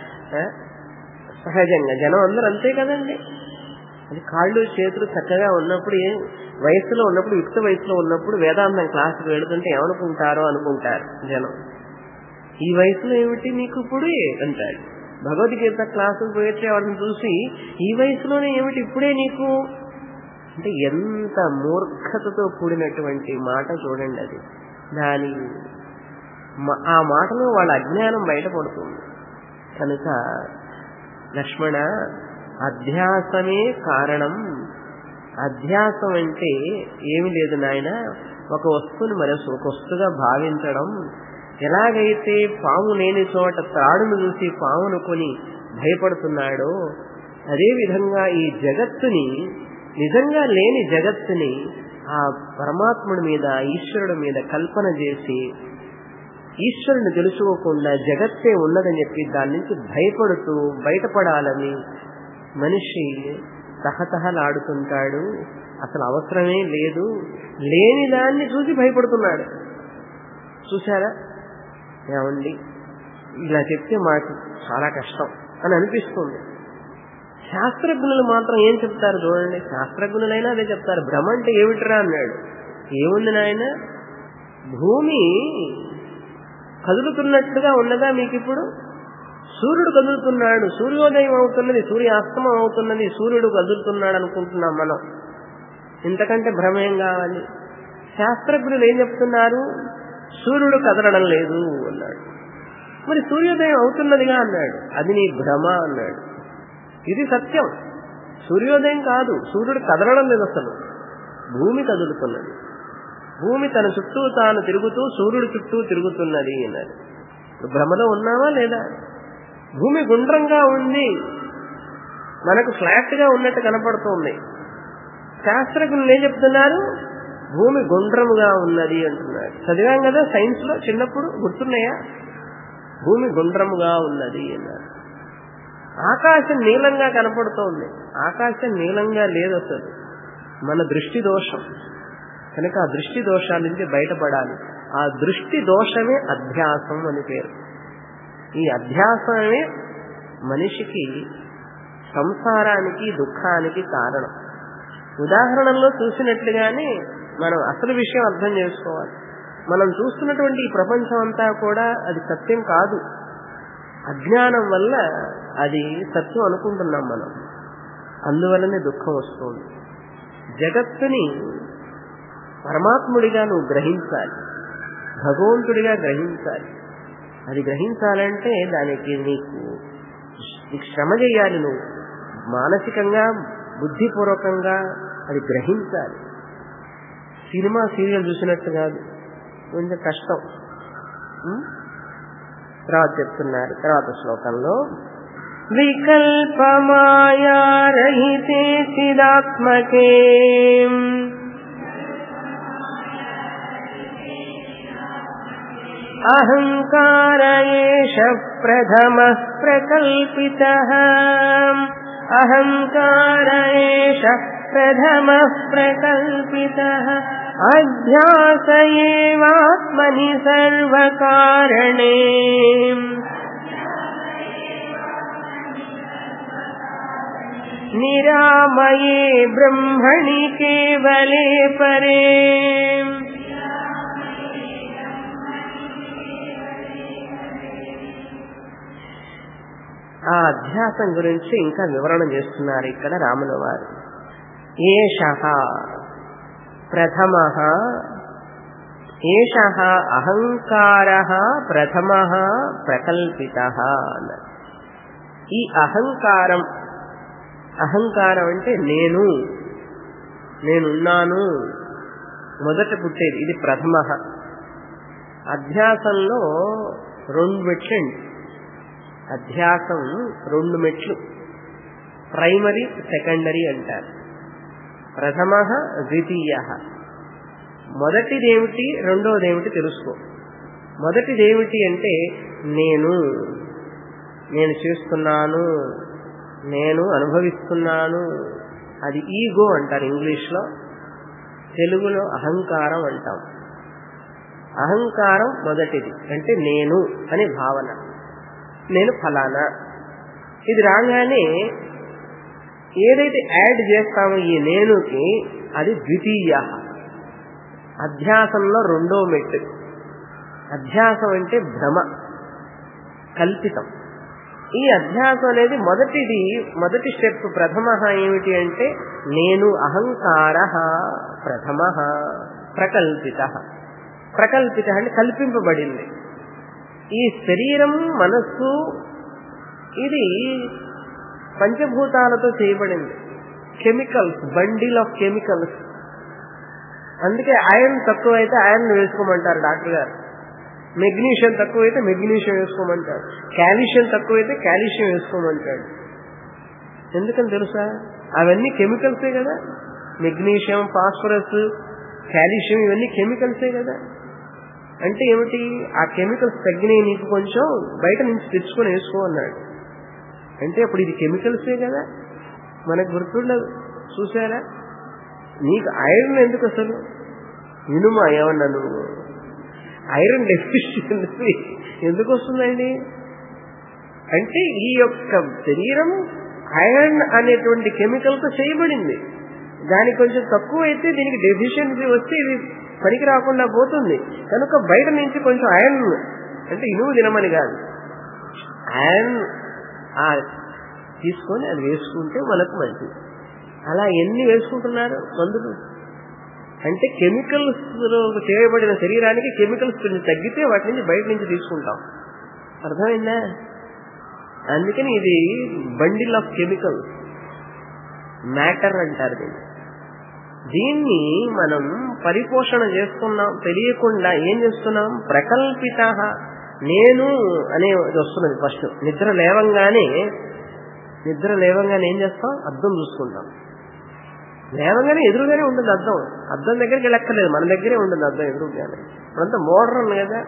సహజంగా జనం అందరూ అంతే కదండి. అది కాళ్ళు చేతులు చక్కగా ఉన్నప్పుడు, ఏం వయసులో ఉన్నప్పుడు, యుక్త వయసులో ఉన్నప్పుడు వేదాంతం క్లాసుకు వెళుతుంటే ఏమనుకుంటారో అనుకుంటారు జనం. ఈ వయసులో ఏమిటి నీకు ఇప్పుడు అంటాడు. భగవద్గీత క్లాసుకు పోయితే వాడిని చూసి ఈ వయసులోనే ఏమిటి ఇప్పుడే నీకు అంటే ఎంత మూర్ఖతతో కూడినటువంటి మాట చూడండి. అది దాని ఆ మాటలో వాళ్ళ అజ్ఞానం బయటపడుతుంది. కనుక లక్ష్మణ, అధ్యాసమే కారణం. అధ్యాసం అంటే ఏమి లేదు నాయన, ఒక వస్తువుని ఒక వస్తువుగా భావించడం. ఎలాగైతే పాము లేని చోట త్రాడును చూసి పామును కొని భయపడుతున్నాడో, అదేవిధంగా ఈ జగత్తుని, నిజంగా లేని జగత్తుని ఆ పరమాత్ముడి మీద, ఈశ్వరుడి మీద కల్పన చేసి ఈశ్వరుని తెలుసుకోకుండా జగత్తే ఉన్నదని చెప్పి దాని నుంచి భయపడుతూ బయటపడాలని మనిషి తహతహలాడుతుంటాడు. అసలు అవసరమే లేదు, లేని దాన్ని చూసి భయపడుతున్నాడు. చూశారా? ఏమండి, ఇలా చెప్తే మాకు చాలా కష్టం అని అనిపిస్తుంది. శాస్త్రజ్ఞులు మాత్రం ఏం చెప్తారు చూడండి. శాస్త్రజ్ఞులైనా అదే చెప్తారు. భ్రమ అంటే ఏమిట్రా అన్నాడు. ఏముంది నాయన, భూమి కదులుతున్నట్టుగా ఉన్నదా మీకు? ఇప్పుడు సూర్యుడు కదులుతున్నాడు, సూర్యోదయం అవుతున్నది, సూర్యాస్తమం అవుతున్నది, సూర్యుడు కదులుతున్నాడు అనుకుంటున్నాం మనం. ఇంతకంటే భ్రమేం కావాలి? శాస్త్రజ్ఞులు ఏం చెప్తున్నారు? సూర్యుడు కదలడం లేదు అన్నాడు. మరి సూర్యోదయం అవుతున్నదిగా అన్నాడు. అది నీ భ్రమ అన్నాడు. ఇది సత్యం, సూర్యోదయం కాదు. సూర్యుడు కదలడం లేదు, అసలు భూమి కదులుతున్నది. భూమి తన చుట్టూ తాను తిరుగుతూ సూర్యుడు చుట్టూ తిరుగుతున్నది అన్నాడు. భ్రమలో ఉన్నావా లేదా? భూమి గుండ్రంగా ఉంది, మనకు ఫ్లాట్ గా ఉన్నట్టు కనపడుతుంది. శాస్త్రజ్ఞులు ఏం చెప్తున్నారు? భూమి గుండ్రముగా ఉన్నది అంటున్నారు. చదివాం కదా సైన్స్ లో చిన్నప్పుడు, గుర్తున్నాయా? భూమి గుండ్రముగా ఉన్నది అన్నారు. ఆకాశం నీలంగా కనపడుతోంది, ఆకాశం నీలంగా లేదు అసలు. మన దృష్టి దోషం కనుక ఆ దృష్టి దోషాల నుంచి బయటపడాలి. ఆ దృష్టి దోషమే అధ్యాసం అని పేరు. ఈ అధ్యాసమే మనిషికి సంసారానికి దుఃఖానికి కారణం. ఉదాహరణలో చూసినట్లుగానే మనం అసలు విషయం అర్థం చేసుకోవాలి. మనం చూస్తున్నటువంటి ఈ ప్రపంచం అంతా కూడా అది సత్యం కాదు. అజ్ఞానం వల్ల అది సత్యం అనుకుంటున్నాం మనం, అందువల్లనే దుఃఖం వస్తుంది. జగత్తుని పరమాత్ముడిగా నువ్వు గ్రహించాలి, భగవంతుడిగా గ్రహించాలి. అది గ్రహించాలంటే దానికి నీకు శ్రమ చేయాలి. నువ్వు మానసికంగా బుద్ధిపూర్వకంగా అది గ్రహించాలి. సినిమా సీరియల్ చూసినట్టు కాదు, కొంచెం కష్టం. తర్వాత చెప్తున్నారు తర్వాత శ్లోకంలో, వికల్పమాయారహితే చిదాత్మకే అహంకార ఏష ప్రథమః ప్రకల్పితః అహంకార ఏష ప్రథమః ప్రకల్పితః అధ్యాస ఏవాత్మని సర్వకారణే నిరామయే బ్రహ్మణి కేవలే పరే. ఆ అధ్యాసం గురించి ఇంకా వివరణ చేస్తున్నారు ఇక్కడ రాముల వారు. ఏషః ప్రథమః, ఏషః అహంకారః ప్రథమః ప్రకల్పితః. ఈ అహంకారం, అహంకారం అంటే నేను, నేనున్నాను, మొదట పుట్టేది, ఇది ప్రథమః. అధ్యాసంలో 2 మెట్లండి. అధ్యాసం 2 మెట్లు, ప్రైమరీ సెకండరీ అంటారు. ప్రథమః ద్వితీయః. మొదటిదేమిటి రెండోదేమిటి తెలుసుకో. మొదటిదేమిటి అంటే నేను చేస్తున్నాను, నేను అనుభవిస్తున్నాను, అది ఈగో అంటారు ఇంగ్లీష్లో, తెలుగులో అహంకారం అంటాం. అహంకారం మొదటిది, అంటే నేను అనే భావన, నేను ఫలానా. ఇది రాగానే ఏదైతే యాడ్ చేస్తామో ఈ నేనుకి అది ద్వితీయ. అధ్యాసంలో 2వ మెట్టు. అధ్యాసం అంటే భ్రమ, కల్పితం. ఈ అధ్యాసం అనేది మొదటిది, మొదటి స్టెప్. ప్రథమః ఏమిటి అంటే నేను, అహంకారః ప్రథమః ప్రకల్పితః. ప్రకల్పిత అంటే కల్పింపబడింది. ఈ శరీరం, మనస్సు ఇది పంచభూతాలతో చేయబడింది. Chemicals, bundle of chemicals. అందుకే ఐరన్ తక్కువైతే ఐరన్ వేసుకోమంటారు డాక్టర్ గారు, మెగ్నీషియం తక్కువైతే మెగ్నీషియం వేసుకోమంటాడు, కాల్షియం తక్కువైతే కాల్షియం వేసుకోమంటాడు. ఎందుకని తెలుసా? అవన్నీ కెమికల్సే కదా. మెగ్నీషియం, ఫాస్ఫరస్, కాల్షియం ఇవన్నీ కెమికల్సే కదా. అంటే ఏమిటి? ఆ కెమికల్స్ తగ్గినాయి నీకు, కొంచెం బయట నుంచి తెచ్చుకొని వేసుకో అన్నాడు. అంటే అప్పుడు ఇది కెమికల్సే కదా. మనకు గుర్తుండదు, చూసారా? నీకు ఐరన్ ఎందుకు అసలు? ఇనుమా ఏమన్నా నువ్వు? ఐరన్ డెఫిషియన్సీ ఎందుకు వస్తుందండి? అంటే ఈ యొక్క శరీరం ఐరన్ అనేటువంటి కెమికల్తో చేయబడింది. దానికి కొంచెం తక్కువ అయితే దీనికి డెఫిషియన్సీ వస్తే ఇది పనికి రాకుండా పోతుంది. కనుక బయట నుంచి కొంచెం ఐరన్, అంటే ఇనుము తినమని కాదు, ఐరన్ తీసుకొని అది వేసుకుంటే మనకు మంచిది. అలా ఎన్ని వేసుకుంటున్నారు మందులు? అంటే కెమికల్స్ చేయబడిన శరీరానికి కెమికల్స్ కొంచెం తగ్గితే వాటి నుంచి బయట నుంచి తీసుకుంటాం. అర్థమైందా? అందుకని ఇది బండిల్ ఆఫ్ కెమికల్స్, మ్యాటర్ అంటారు దీన్ని. దీన్ని మనం పరిపోషణ చేస్తున్నాం, తెలియకుండా ఏం చేస్తున్నాం? ప్రకల్పిత. నేను అనే వస్తున్నది ఫస్ట్. నిద్ర లేవంగానే ఏం చేస్తాం? అద్దం చూసుకుంటాం. లేవంగానే ఎదురుగానే ఉంటుంది అద్దం. అద్దం దగ్గరికి వెళ్ళక్కర్లేదు, మన దగ్గరే ఉంటుంది అద్దం ఎదురుగానే. మనంతా మోడర్న్ కదా.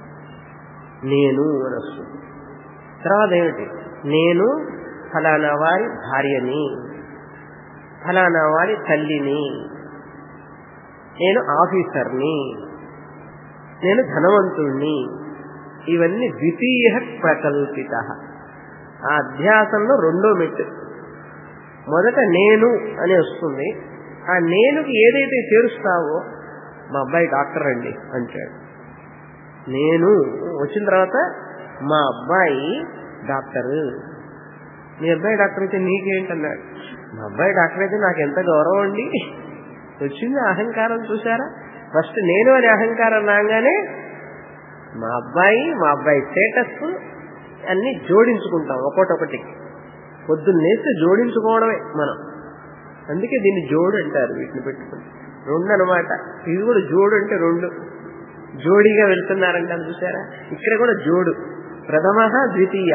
నేను అని వస్తుంది. తర్వాత ఏమిటి? నేను ఫలానా వారి భార్యని, ఫలానా వారి తల్లిని, నేను ఆఫీసర్ని, నేను ధనవంతుణ్ణి. ఇవన్నీ ద్వితీయ ప్రకల్పిత. ఆ అధ్యాసంలో రెండో మెట్టు. మొదట నేను అని వస్తుంది. ఆ నేనుకి ఏదైతే చేరుస్తావో, మా అబ్బాయి డాక్టర్ అండి అంటాడు. నేను వచ్చిన తర్వాత మా అబ్బాయి డాక్టరు. మీ అబ్బాయి డాక్టర్ అయితే నీకేంటన్నాడు. మా అబ్బాయి డాక్టర్ అయితే నాకు ఎంత గౌరవం అండి. వచ్చింది అహంకారం. చూసారా? ఫస్ట్ నేను అనే అహంకారం రాగానే మా అబ్బాయి స్టేటస్ అన్ని జోడించుకుంటాం ఒకటొకటి. పొద్దున్నేస్తే జోడించుకోవడమే మనం. అందుకే దీన్ని జోడు అంటారు. వీటిని పెట్టుకుని రెండు అనమాట. ఇది కూడా జోడు అంటే రెండు జోడిగా వెళ్తున్నారంటారు. చూసారా? ఇక్కడ కూడా జోడు. ప్రథమ ద్వితీయ.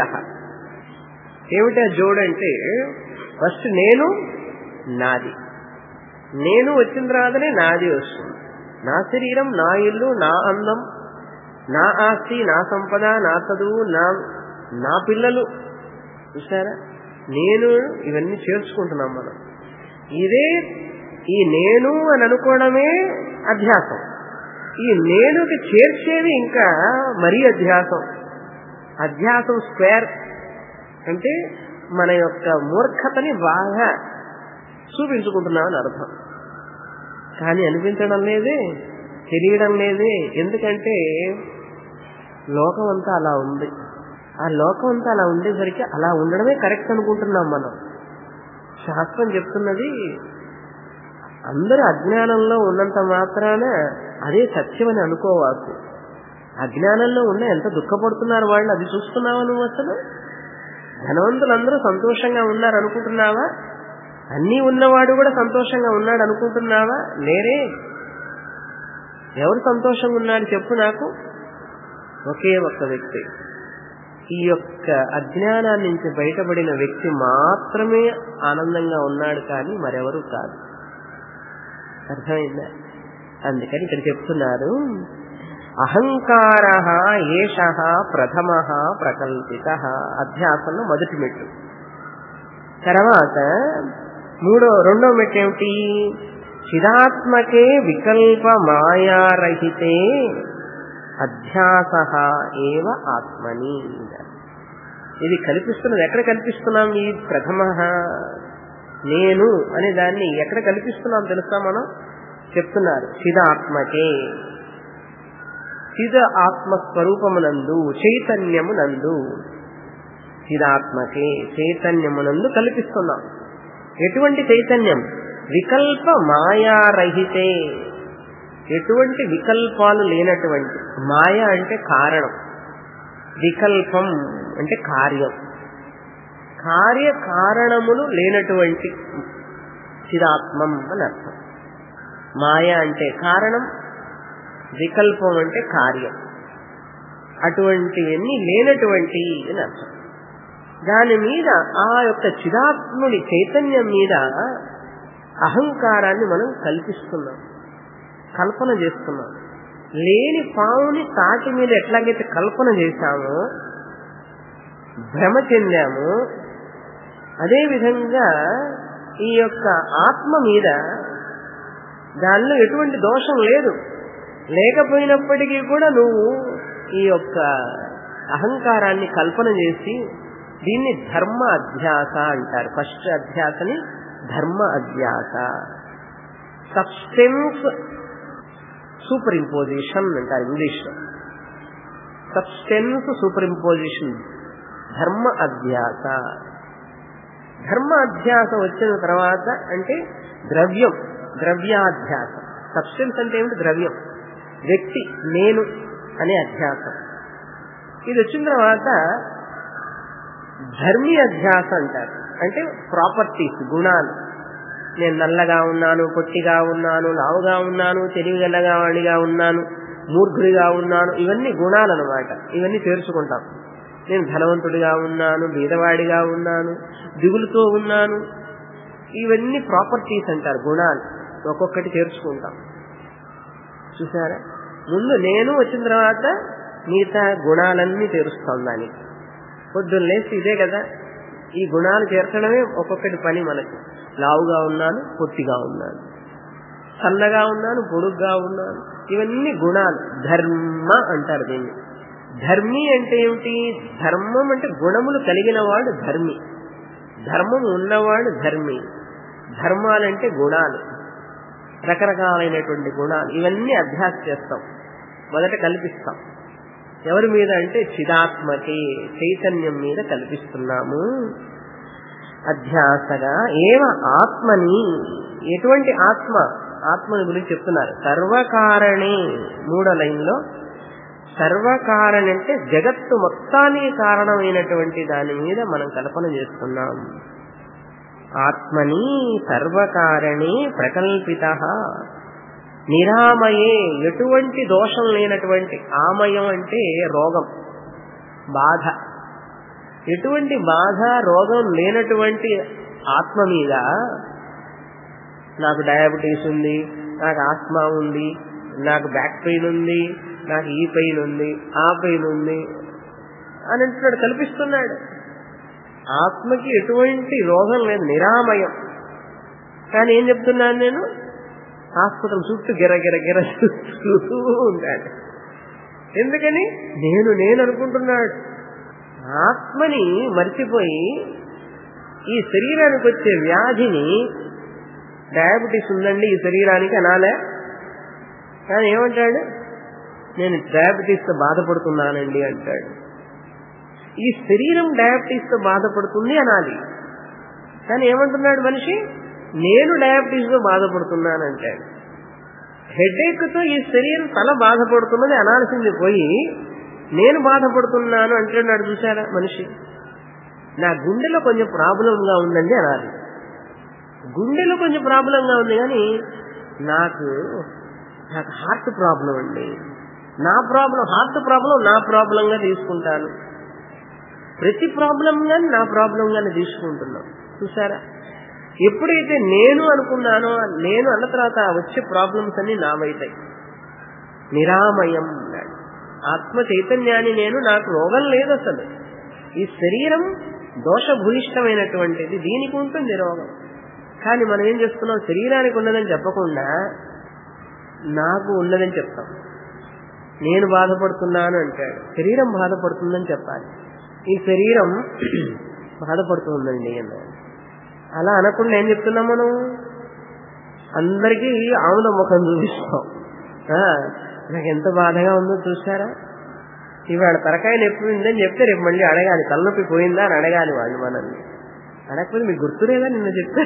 ఏమిటా జోడు అంటే ఫస్ట్ నేను, నాది. నేను వచ్చిన తర్వాతనే నాది వస్తుంది. నా శరీరం, నా ఇల్లు, నా అందం, నా ఆస్తి, నా సంపద, నా చదువు, నా పిల్లలు. చూసారా? నేను ఇవన్నీ చేర్చుకుంటున్నాం మనం. ఇదే ఈ నేను అని అనుకోవడమే అధ్యాసం. ఈ నేనుకి చేర్చేది ఇంకా మరీ అధ్యాసం. అధ్యాసం స్క్వేర్ అంటే మన యొక్క మూర్ఖతని బాగా చూపించుకుంటున్నామని అర్థం. కానీ అనిపించడం లేదే, తెలియడం లేదే. ఎందుకంటే లోకం అంతా అలా ఉంది. ఆ లోకం అంతా అలా ఉండేసరికి అలా ఉండడమే కరెక్ట్ అనుకుంటున్నాం మనం. శాస్త్రం చెప్తున్నది అందరూ అజ్ఞానంలో ఉన్నంత మాత్రాన అదే సత్యమని అనుకోవాకు. అజ్ఞానంలో ఉన్న ఎంత దుఃఖపడుతున్నారు వాళ్ళు, అది చూస్తున్నావా నువ్వు? అసలు ధనవంతులందరూ సంతోషంగా ఉన్నారు అనుకుంటున్నావా? అన్నీ ఉన్నవాడు కూడా సంతోషంగా ఉన్నాడు అనుకుంటున్నావా? లేరే. ఎవరు సంతోషంగా ఉన్నాడు చెప్పు నాకు? ఒకే ఒక్క వ్యక్తి. ఈ యొక్క అజ్ఞానాన్ని నుంచి బయటపడిన వ్యక్తి మాత్రమే ఆనందంగా ఉన్నాడు, కానీ మరెవరూ కాదు. అర్థమైందా? అందుకని ఇక్కడ చెప్తున్నారు, అహంకార ఏష ప్రథమ ప్రకల్పిత. అధ్యాసంలో మొదటి మెట్టు. తర్వాత రెండో మెట్టు ఏమిటి? చిదాత్మకే వికల్ప మాయారహితే అధ్యాస ఏవ ఆత్మని. ఇది కల్పిస్తున్నది. ఎక్కడ కల్పిస్తున్నాం? ఈ ప్రథమ నేను అనే దాన్ని ఎక్కడ కల్పిస్తున్నాం తెలుసా? మనం చెప్తున్నారు చిదాత్మకే. చిద ఆత్మస్వరూపమునందు, చైతన్యమునందు. చిదాత్మకే చైతన్యమునందు కల్పిస్తున్నాం. ఎటువంటి చైతన్యం? వికల్ప మాయారహితే. ఎటువంటి వికల్పాలు లేనటువంటి. మాయ అంటే కారణం, వికల్పం అంటే కార్యం. కార్యకారణములు లేనటువంటి చిదాత్మం అని అర్థం. మాయ అంటే కారణం, వికల్పం అంటే కార్యం. అటువంటివన్నీ లేనటువంటి అని అర్థం. దాని మీద ఆ యొక్క చిదాత్ముడి చైతన్యం మీద అహంకారాన్ని మనం కల్పిస్తున్నాం, కల్పన చేస్తున్నాం. లేని పావుని తాటి మీద ఎట్లాగైతే కల్పన చేశామో, భ్రమ చెందామో, అదేవిధంగా ఈ యొక్క ఆత్మ మీద దానిలో ఎటువంటి దోషం లేదు. లేకపోయినప్పటికీ కూడా నువ్వు ఈ యొక్క అహంకారాన్ని కల్పన చేసి దీన్ని ధర్మ అధ్యాస అంటారు. ఫస్ట్ అధ్యాసని ధర్మ అధ్యాస. సబ్స్టెన్స్ సూపర్ ఇంపోజిషన్ అంటారు ఇంగ్లీష్లో. సబ్స్టెన్స్ సూపర్ ఇంపోజిషన్, ధర్మ అధ్యాస. ధర్మ అధ్యాస వచ్చిన తర్వాత అంటే ద్రవ్యం, ద్రవ్యాధ్యాస. సబ్స్టెన్స్ అంటే ఏమిటి? ద్రవ్యం. వ్యక్తి, నేను అనే అధ్యాసం. ఇది వచ్చిన తర్వాత ధర్మీ అధ్యాస అంటారు. అంటే ప్రాపర్టీస్, గుణాలు. నేను నల్లగా ఉన్నాను, పొట్టిగా ఉన్నాను, లావుగా ఉన్నాను, తెలివిగలగా వాడిగా ఉన్నాను, మూర్ఖుడిగా ఉన్నాను, ఇవన్నీ గుణాలు అన్నమాట. ఇవన్నీ చేర్చుకుంటాం. నేను ధనవంతుడిగా ఉన్నాను, బీదవాడిగా ఉన్నాను, దిగులుతో ఉన్నాను, ఇవన్నీ ప్రాపర్టీస్ అంటారు, గుణాలు. ఒక్కొక్కటి చేర్చుకుంటాం. చూసారా, ముందు నేను వచ్చిన తర్వాత మిగతా గుణాలన్నీ చేరుస్తాం దానికి. పొద్దున్న లేచి ఇదే కదా, ఈ గుణాలు చేర్చడమే ఒక్కొక్కటి పని మనకి. లావుగా ఉన్నాను, పొట్టిగా ఉన్నాను, సన్నగా ఉన్నాను, పొడుగ్గా ఉన్నాను, ఇవన్నీ గుణాలు. ధర్మ అంటారు దీన్ని. ధర్మి అంటే ఏమిటి? ధర్మం అంటే గుణములు కలిగిన వాడు ధర్మి, ధర్మం ఉన్నవాడు ధర్మి. ధర్మాలంటే గుణాలు, రకరకాలైనటువంటి గుణాలు. ఇవన్నీ అభ్యాస చేస్తాం, మొదట కల్పిస్తాం. ఎవరి మీద అంటే చిదాత్మకి, చైతన్యం మీద కల్పిస్తున్నాము అధ్యాసగా. ఏవ ఆత్మని, ఎటువంటి ఆత్మ? ఆత్మని గురించి చెప్తున్నారు. సర్వకారణే, 3వ లైన్లో సర్వకారణి అంటే జగత్తు మొత్తానికి కారణమైనటువంటి దాని మీద మనం కల్పన చేస్తున్నాం. ఆత్మని సర్వకారణే ప్రకల్పిత నిరామయే, ఎటువంటి దోషం లేనటువంటి. ఆమయం అంటే రోగం, బాధ. ఎటువంటి బాధ రోగం లేనటువంటి ఆత్మ మీద నాకు డయాబెటీస్ ఉంది, నాకు ఆస్మా ఉంది, నాకు బ్యాక్ పెయిన్ ఉంది, నాకు ఈ పెయిన్ ఉంది, ఆ పెయిన్ ఉంది అని అంటున్నాడు, కల్పిస్తున్నాడు. ఆత్మకి ఎటువంటి రోగం లేదు, నిరామయం. కానీ ఏం చెప్తున్నాను నేను? హాస్పిటల్ చుట్టూ గిరగిర చూస్తూ ఉంటాడు. ఎందుకని? నేను అనుకుంటున్నాడు. ఆత్మని మర్చిపోయి ఈ శరీరానికి వచ్చే వ్యాధిని, డయాబెటీస్ ఉందండి ఈ శరీరానికి అనాలే. కానీ ఏమంటాడు? నేను డయాబెటీస్తో బాధపడుతున్నానండి అంటాడు. ఈ శరీరం డయాబెటీస్తో బాధపడుతుంది అనాలి. కానీ ఏమంటున్నాడు మనిషి? నేను డయాబెటీస్తో బాధపడుతున్నానంటాడు. హెడేక్తో ఈ శరీరం తల బాధపడుతున్నది అనాల్సింది పోయి నేను బాధపడుతున్నాను అంటున్నాడు. చూశారా మనిషి? నా గుండెలో కొంచెం ప్రాబ్లంగా ఉందండి అనాలి. గుండెలో కొంచెం ప్రాబ్లంగా ఉంది, కానీ నాకు హార్ట్ ప్రాబ్లం అండి, నా ప్రాబ్లం, హార్ట్ ప్రాబ్లం నా ప్రాబ్లంగా తీసుకుంటాను. ప్రతి ప్రాబ్లం గాని నా ప్రాబ్లం గాని తీసుకుంటున్నాం. చూసారా? ఎప్పుడైతే నేను అనుకున్నానో, నేను అన్న తర్వాత వచ్చే ప్రాబ్లమ్స్ అన్ని నావైతాయి. నిరామయం అన్నాడు. ఆత్మ చైతన్యాన్ని నేను, నాకు రోగం లేదు అసలు. ఈ శరీరం దోషభూయిష్టమైనటువంటిది, దీనికి ఉంటుంది రోగం. కానీ మనం ఏం చేస్తున్నాం? శరీరానికి ఉన్నదని చెప్పకుండా నాకు ఉన్నదని చెప్తాం. నేను బాధపడుతున్నాను అంటాడు, శరీరం బాధపడుతుందని చెప్పాలి. ఈ శరీరం బాధపడుతుందండి అన్నాడు. అలా అనకుండా ఏం చెప్తున్నాం మనం? అందరికీ ఆముద ముఖం చూపిస్తాం. నాకు ఎంత బాధగా ఉందో చూసారా, ఇవాళ తలకాయ నొప్పి ఉందని చెప్తే రేపు మళ్ళీ అడగాలి, తలనొప్పి పోయిందా అని అడగాలి వాళ్ళు మనల్ని. అడగకపోతే మీకు గుర్తులేదా నిన్న చెప్తే?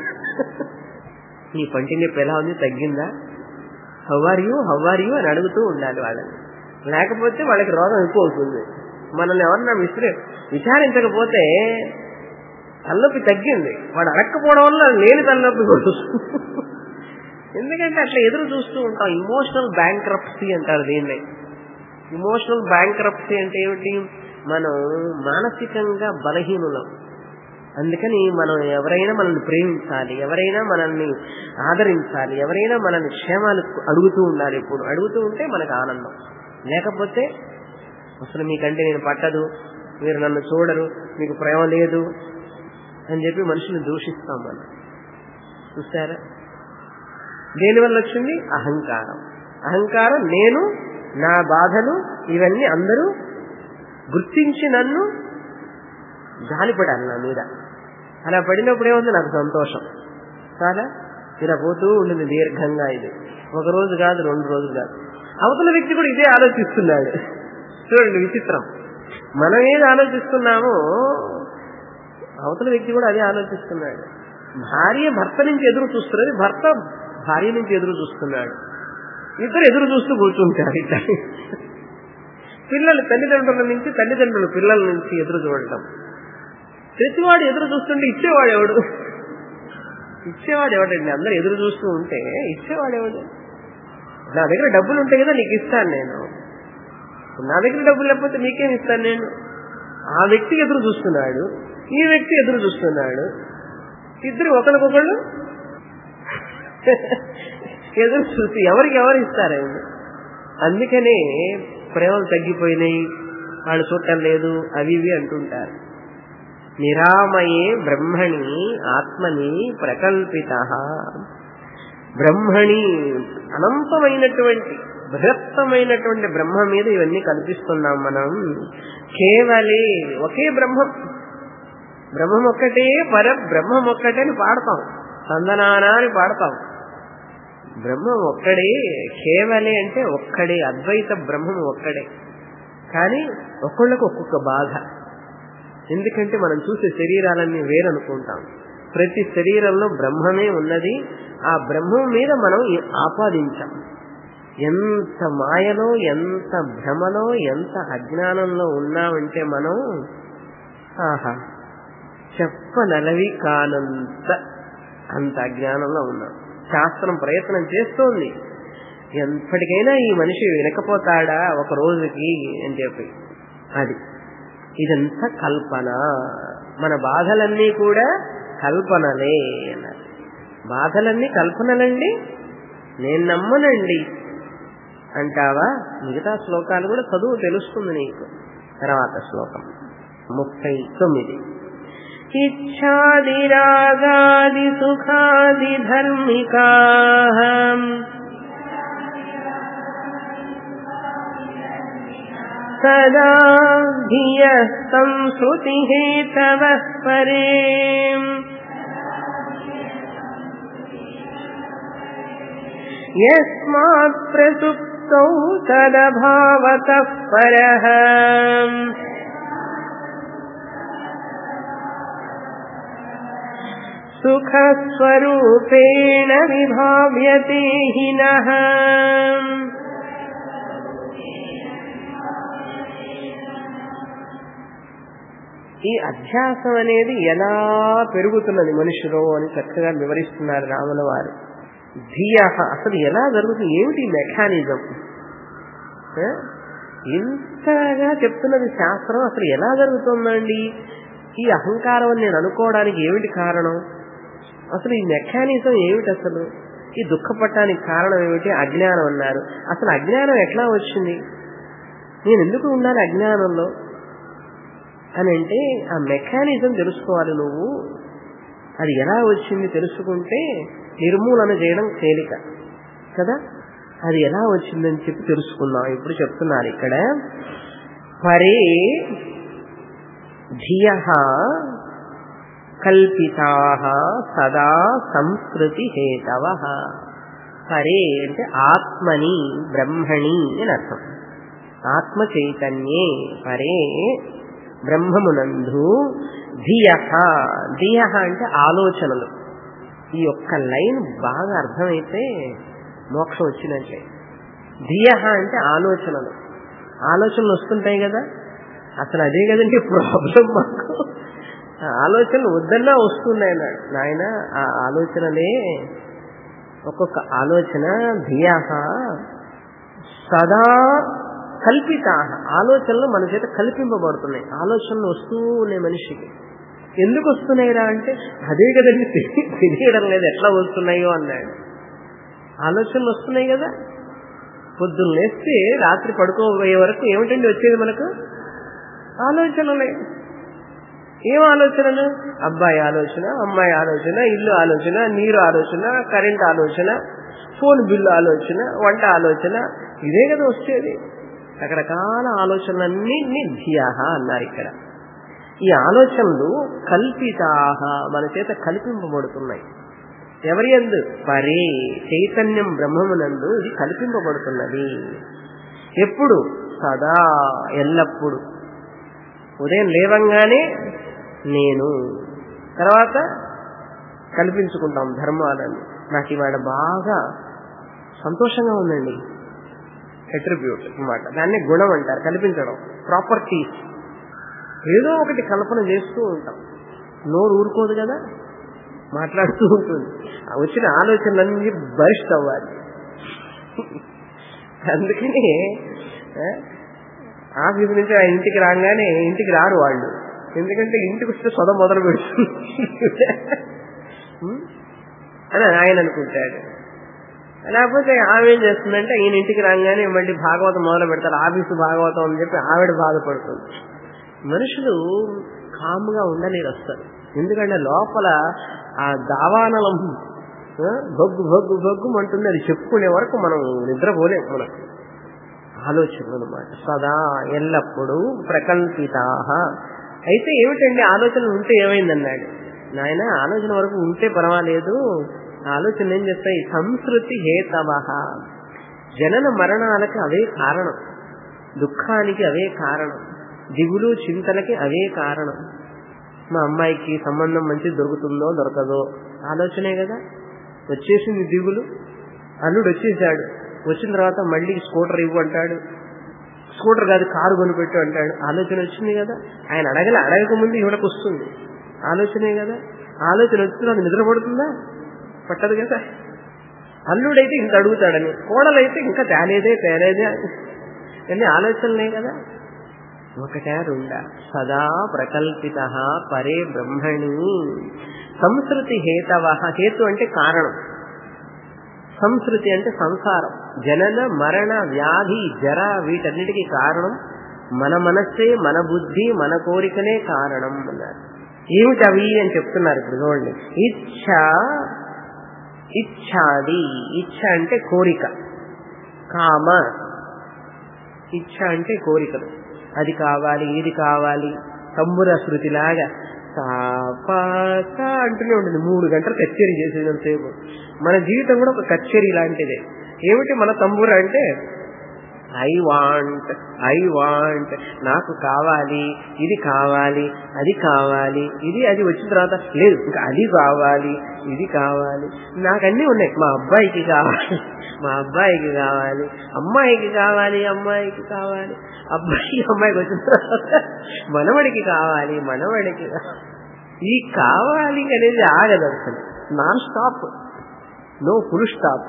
నీ పంటి నొప్పి ఎలా ఉంది, తగ్గిందా, హౌ ఆర్ యూ అని అడుగుతూ ఉండాలి వాళ్ళని. లేకపోతే వాళ్ళకి రోగం ఎక్కువ అవుతుంది. మనల్ని ఎవరన్నా విచారించకపోతే తలనొప్పి తగ్గింది, వాడు అడగకపోవడం వల్ల లేని తలనొప్పి కూడా. ఎందుకంటే అట్లా ఎదురు చూస్తూ ఉంటాం. ఇమోషనల్ బ్యాంక్రప్సీ అంటారు దీన్ని. ఇమోషనల్ బ్యాంక్రప్సీ అంటే ఏమిటి? మనం మానసికంగా బలహీనులం. అందుకని మనం ఎవరైనా మనల్ని ప్రేమించాలి, ఎవరైనా మనల్ని ఆదరించాలి, ఎవరైనా మనల్ని క్షేమాలు అడుగుతూ ఉండాలి. ఎప్పుడు అడుగుతూ ఉంటే మనకు ఆనందం. లేకపోతే అసలు మీకంటే నేను పట్టదు, మీరు నన్ను చూడరు, మీకు ప్రేమ లేదు అని చెప్పి మనుషుని దూషిస్తాం మనం. చూసారా? దేనివల్ల వచ్చింది? అహంకారం. అహంకారం, నేను, నా బాధలు, ఇవన్నీ అందరూ గుర్తించి నన్ను జాలిపడాలి నా మీద. అలా పడినప్పుడు ఏముంది? నాకు సంతోషం. చాలా ఇలా పోతూ ఉండింది దీర్ఘంగా. ఇది ఒక రోజు కాదు, 2 రోజులు కాదు. అవతల వ్యక్తి కూడా ఇదే ఆలోచిస్తున్నాడు. చూడండి విచిత్రం. మనం ఏది ఆలోచిస్తున్నామో అవతల వ్యక్తి కూడా అదే ఆలోచిస్తున్నాడు. భార్య భర్త నుంచి ఎదురు చూస్తున్నది, భర్త భార్య నుంచి ఎదురు చూస్తున్నాడు. ఇద్దరు ఎదురు చూస్తూ కూర్చుంటారు. పిల్లలు తల్లిదండ్రుల నుంచి, తల్లిదండ్రులు పిల్లల నుంచి ఎదురు చూడటం. ప్రతివాడు ఎదురు చూస్తుంటే ఇచ్చేవాడెవడు? ఇచ్చేవాడెవడండి? అందరూ ఎదురు చూస్తూ ఉంటే ఇచ్చేవాడెవడు? నా దగ్గర డబ్బులు ఉంటాయి కదా నీకు ఇస్తాను నేను, నా దగ్గర డబ్బులు లేకపోతే నీకేం ఇస్తాను నేను. ఆ వ్యక్తి ఎదురు చూస్తున్నాడు, ఈ వ్యక్తి ఎదురు చూస్తున్నాడు, ఇద్దరు ఒకరికొకళ్ళు ఎదురు చూసి ఎవరికి ఎవరు ఇస్తారండి. అందుకనే ప్రేమలు తగ్గిపోయినాయి, వాళ్ళు చూడటం లేదు, అవి ఇవి అంటుంటారు. నిరామయే బ్రహ్మణి ఆత్మని ప్రకల్పిత. బ్రహ్మణి అనంతమైనటువంటి బృహత్తమైనటువంటి బ్రహ్మ మీద ఇవన్నీ కల్పిస్తున్నాం మనం. కేవలే ఒకే బ్రహ్మం, బ్రహ్మం ఒక్కటే, బ్రహ్మం ఒక్కటే అని పాడతాం, సందనానా అని పాడతాం. బ్రహ్మం ఒక్కడే, కేవలే అంటే ఒక్కడే, అద్వైత బ్రహ్మం ఒక్కడే. కానీ ఒక్కొళ్ళకు ఒక్కొక్క బాధ. ఎందుకంటే మనం చూసే శరీరాలన్నీ వేరనుకుంటాం. ప్రతి శరీరంలో బ్రహ్మమే ఉన్నది. ఆ బ్రహ్మం మీద మనం ఆపాదించాం. ఎంత మాయలో, ఎంత భ్రమలో, ఎంత అజ్ఞానంలో ఉన్నామంటే మనం ఆహా చెప్పనలవి కానంత అంత అజ్ఞానంలో ఉన్నాం. శాస్త్రం ప్రయత్నం చేస్తోంది, ఎప్పటికైనా ఈ మనిషి వినకపోతాడా ఒక రోజుకి అని చెప్పి. అది ఇదంతా కల్పన. మన బాధలన్నీ కూడా కల్పనలే అన్నారు. బాధలన్నీ కల్పనలండి, నేను నమ్మనండి అంటావా? మిగతా శ్లోకాలు కూడా చదువు, తెలుస్తుంది నీకు. తర్వాత శ్లోకం 39. ఇచ్ఛాదిరాగాది సుఖాది ధర్మికాః సదా ధియః సంస్కృతి హేతవః పరే. యస్మాత్ ప్రసుప్తౌ తదభావతః పరః. సుఖస్వరూపేణ విభావ్యతే హినః. ఈ అధ్యాసం అనేది ఎలా పెరుగుతున్నది మనుషులో అని చక్కగా వివరిస్తున్నారు రాముల వారు. ధియ అసలు ఎలా జరుగుతుంది, ఏమిటి మెకానిజం, ఇంతగా చెప్తున్నది శాస్త్రం. అసలు ఎలా జరుగుతుందండి ఈ అహంకారం అని నేను అనుకోవడానికి ఏమిటి కారణం, అసలు ఈ మెకానిజం ఏమిటి, అసలు ఈ దుఃఖపడటానికి కారణం ఏమిటి? అజ్ఞానం అన్నారు. అసలు అజ్ఞానం ఎట్లా వచ్చింది, నేను ఎందుకు ఉండాలి అజ్ఞానంలో అని అంటే ఆ మెకానిజం తెలుసుకోవాలి నువ్వు. అది ఎలా వచ్చింది తెలుసుకుంటే నిర్మూలన చేయడం తేలిక కదా. అది ఎలా వచ్చిందని చెప్పి తెలుసుకుందాం. ఇప్పుడు చెప్తున్నారు ఇక్కడ, పరే ధియః కల్పితాః సదా సంస్కృతి హేతవః. పరే అంటే ఆత్మని, బ్రహ్మణి అని అర్థం. ఆత్మ చైతన్యే పరే బ్రహ్మమునందు ధియః. ధియః అంటే ఆలోచనలు. ఈ ఒక్క లైన్ బాగా అర్థమైతే మోక్షం వచ్చినట్లే. ధియః అంటే ఆలోచనలు. ఆలోచనలు వస్తుంటాయి కదా, అసలు అదే కదండి ప్రాబ్లం మాకు. ఆలోచనలు వద్దన్నా వస్తున్నాయి నాయన. ఆ ఆలోచనలే, ఒక్కొక్క ఆలోచన ధియః సదా కల్పితా. ఆలోచనలు మన చేత కల్పింపబడుతున్నాయి. ఆలోచనలు వస్తూ ఉన్నాయి మనిషికి. ఎందుకు వస్తున్నాయిరా అంటే అదే కదండి తెలియడం లేదు ఎట్లా వస్తున్నాయో అన్నాడు. ఆలోచనలు వస్తున్నాయి కదా. పొద్దున్న లేస్తే రాత్రి పడుకోబోయే వరకు ఏమిటండి వచ్చేది మనకు? ఆలోచనలే. ఏం ఆలోచనలు? అబ్బాయి ఆలోచన, అమ్మాయి ఆలోచన, ఇల్లు ఆలోచన, నీరు ఆలోచన, కరెంట్ ఆలోచన, ఫోన్ బిల్లు ఆలోచన, వంట ఆలోచన, ఇదే కదా వచ్చేది. రకరకాల ఆలోచనలన్నింటినీ ధియః అన్నారు ఇక్కడ. ఈ ఆలోచనలు కల్పితాః మన చేత కల్పింపబడుతున్నాయి. ఎవరి యందు? పరే చైతన్యం బ్రహ్మమునందు ఇది కల్పింపబడుతున్నది. ఎప్పుడు? సదా ఎల్లప్పుడు. ఉదయం లేవంగానే నేను, తర్వాత కల్పించుకుంటాం ధర్మాలను. నాకు ఇవాళ బాగా సంతోషంగా ఉందండి, అట్రిబ్యూట్ అన్నమాట. దాన్ని గుణం అంటారు, కల్పించడం, ప్రాపర్టీస్. ఏదో ఒకటి కల్పన చేస్తూ ఉంటాం. నోరు ఊరుకోదు కదా, మాట్లాడుతూ ఉంటుంది. వచ్చిన ఆలోచనలన్నీ బర్స్ట్ అవ్వాలి. అందుకని ఆఫీస్ నుంచి ఆ ఇంటికి రాగానే ఇంటికి రారు వాళ్ళు, ఎందుకంటే ఇంటికి వస్తే సొద మొదలు పెడుతుంది అని ఆయన అనుకుంటాడు. లేకపోతే ఆమె ఏం చేస్తుందంటే ఈయన ఇంటికి రాగానే మళ్ళీ భాగవతం మొదలు పెడతారు, ఆఫీసు భాగవతం అని చెప్పి ఆవిడ బాధపడుతుంది. మనుషులు కామ్గా ఉండలేరు వస్తారు, ఎందుకంటే లోపల ఆ దావానలం బొగ్గు బొగ్గు బొగ్గు అంటుంది, అది చెప్పుకునే వరకు మనం నిద్రపోలేము. మనకు ఆలోచనలు అన్నమాట సదా ఎల్లప్పుడూ ప్రకల్పితా. అయితే ఏమిటండి ఆలోచనలు ఉంటే ఏమైందన్నాడు. నాయన ఆలోచన వరకు ఉంటే పర్వాలేదు, ఆలోచనలు ఏం చేస్తాయి, సంస్కృతి హేతవః, జనన మరణాలకి అవే కారణం, దుఃఖానికి అవే కారణం, దిగులు చింతలకి అవే కారణం. మా అమ్మాయికి సంబంధం మంచిది దొరుకుతుందో దొరకదో ఆలోచనే కదా. వచ్చేసింది దిగులు, అల్లుడు వచ్చేసాడు, వచ్చిన తర్వాత మళ్ళీ స్కూటర్ ఇవ్వు అంటాడు, స్కూటర్ కాదు కారు కొనిపెట్టు అంటాడు, ఆలోచన వచ్చింది కదా. ఆయన అడగకముందు ఇవిడకు వస్తుంది, ఆలోచనే కదా. ఆలోచన వచ్చిన అది నిద్రపడుతుందా, పట్టదు కదా. అల్లుడైతే ఇంత అడుగుతాడని, కోడలైతే ఇంకా తేలేదే అన్ని ఆలోచనలే కదా. ఒకటే రెండా, సదా ప్రకల్పిత పరే బ్రహ్మణి సంస్కృతి హేతవ. హేతు అంటే కారణం, సంస్కృతి అంటే సంసారం, జనన మరణ వ్యాధి జర వీటన్నిటికీ కారణం మన మనస్సే, మన బుద్ధి, మన కోరికనే కారణం అన్నారు. ఏమిటి అవి అని చెప్తున్నారు ఇప్పుడు చూడండి. ఇచ్ఛాది, ఇచ్ఛ అంటే కోరిక, కామ, ఇచ్ఛ అంటే కోరికలు, అది కావాలి ఇది కావాలి, తంబుర శృతిలాగా అంటూనే ఉంటుంది. 3 గంటలు కచేరీ చేసేంతసేపు మన జీవితం కూడా ఒక కచేరీ లాంటిదే. ఏమిటి మన తంబుర అంటే ఐ వాంట్, నాకు కావాలి, ఇది కావాలి, అది కావాలి, అది వచ్చిన తర్వాత లేదు ఇంకా అది కావాలి, ఇది కావాలి, నాకు అన్నీ ఉన్నాయి. మా అబ్బాయికి కావాలి, అమ్మాయికి కావాలి, అమ్మాయికి వచ్చిన తర్వాత మనవడికి కావాలి. ఈ కావాలి అనేది ఆగదు అసలు, non stop, no full stop,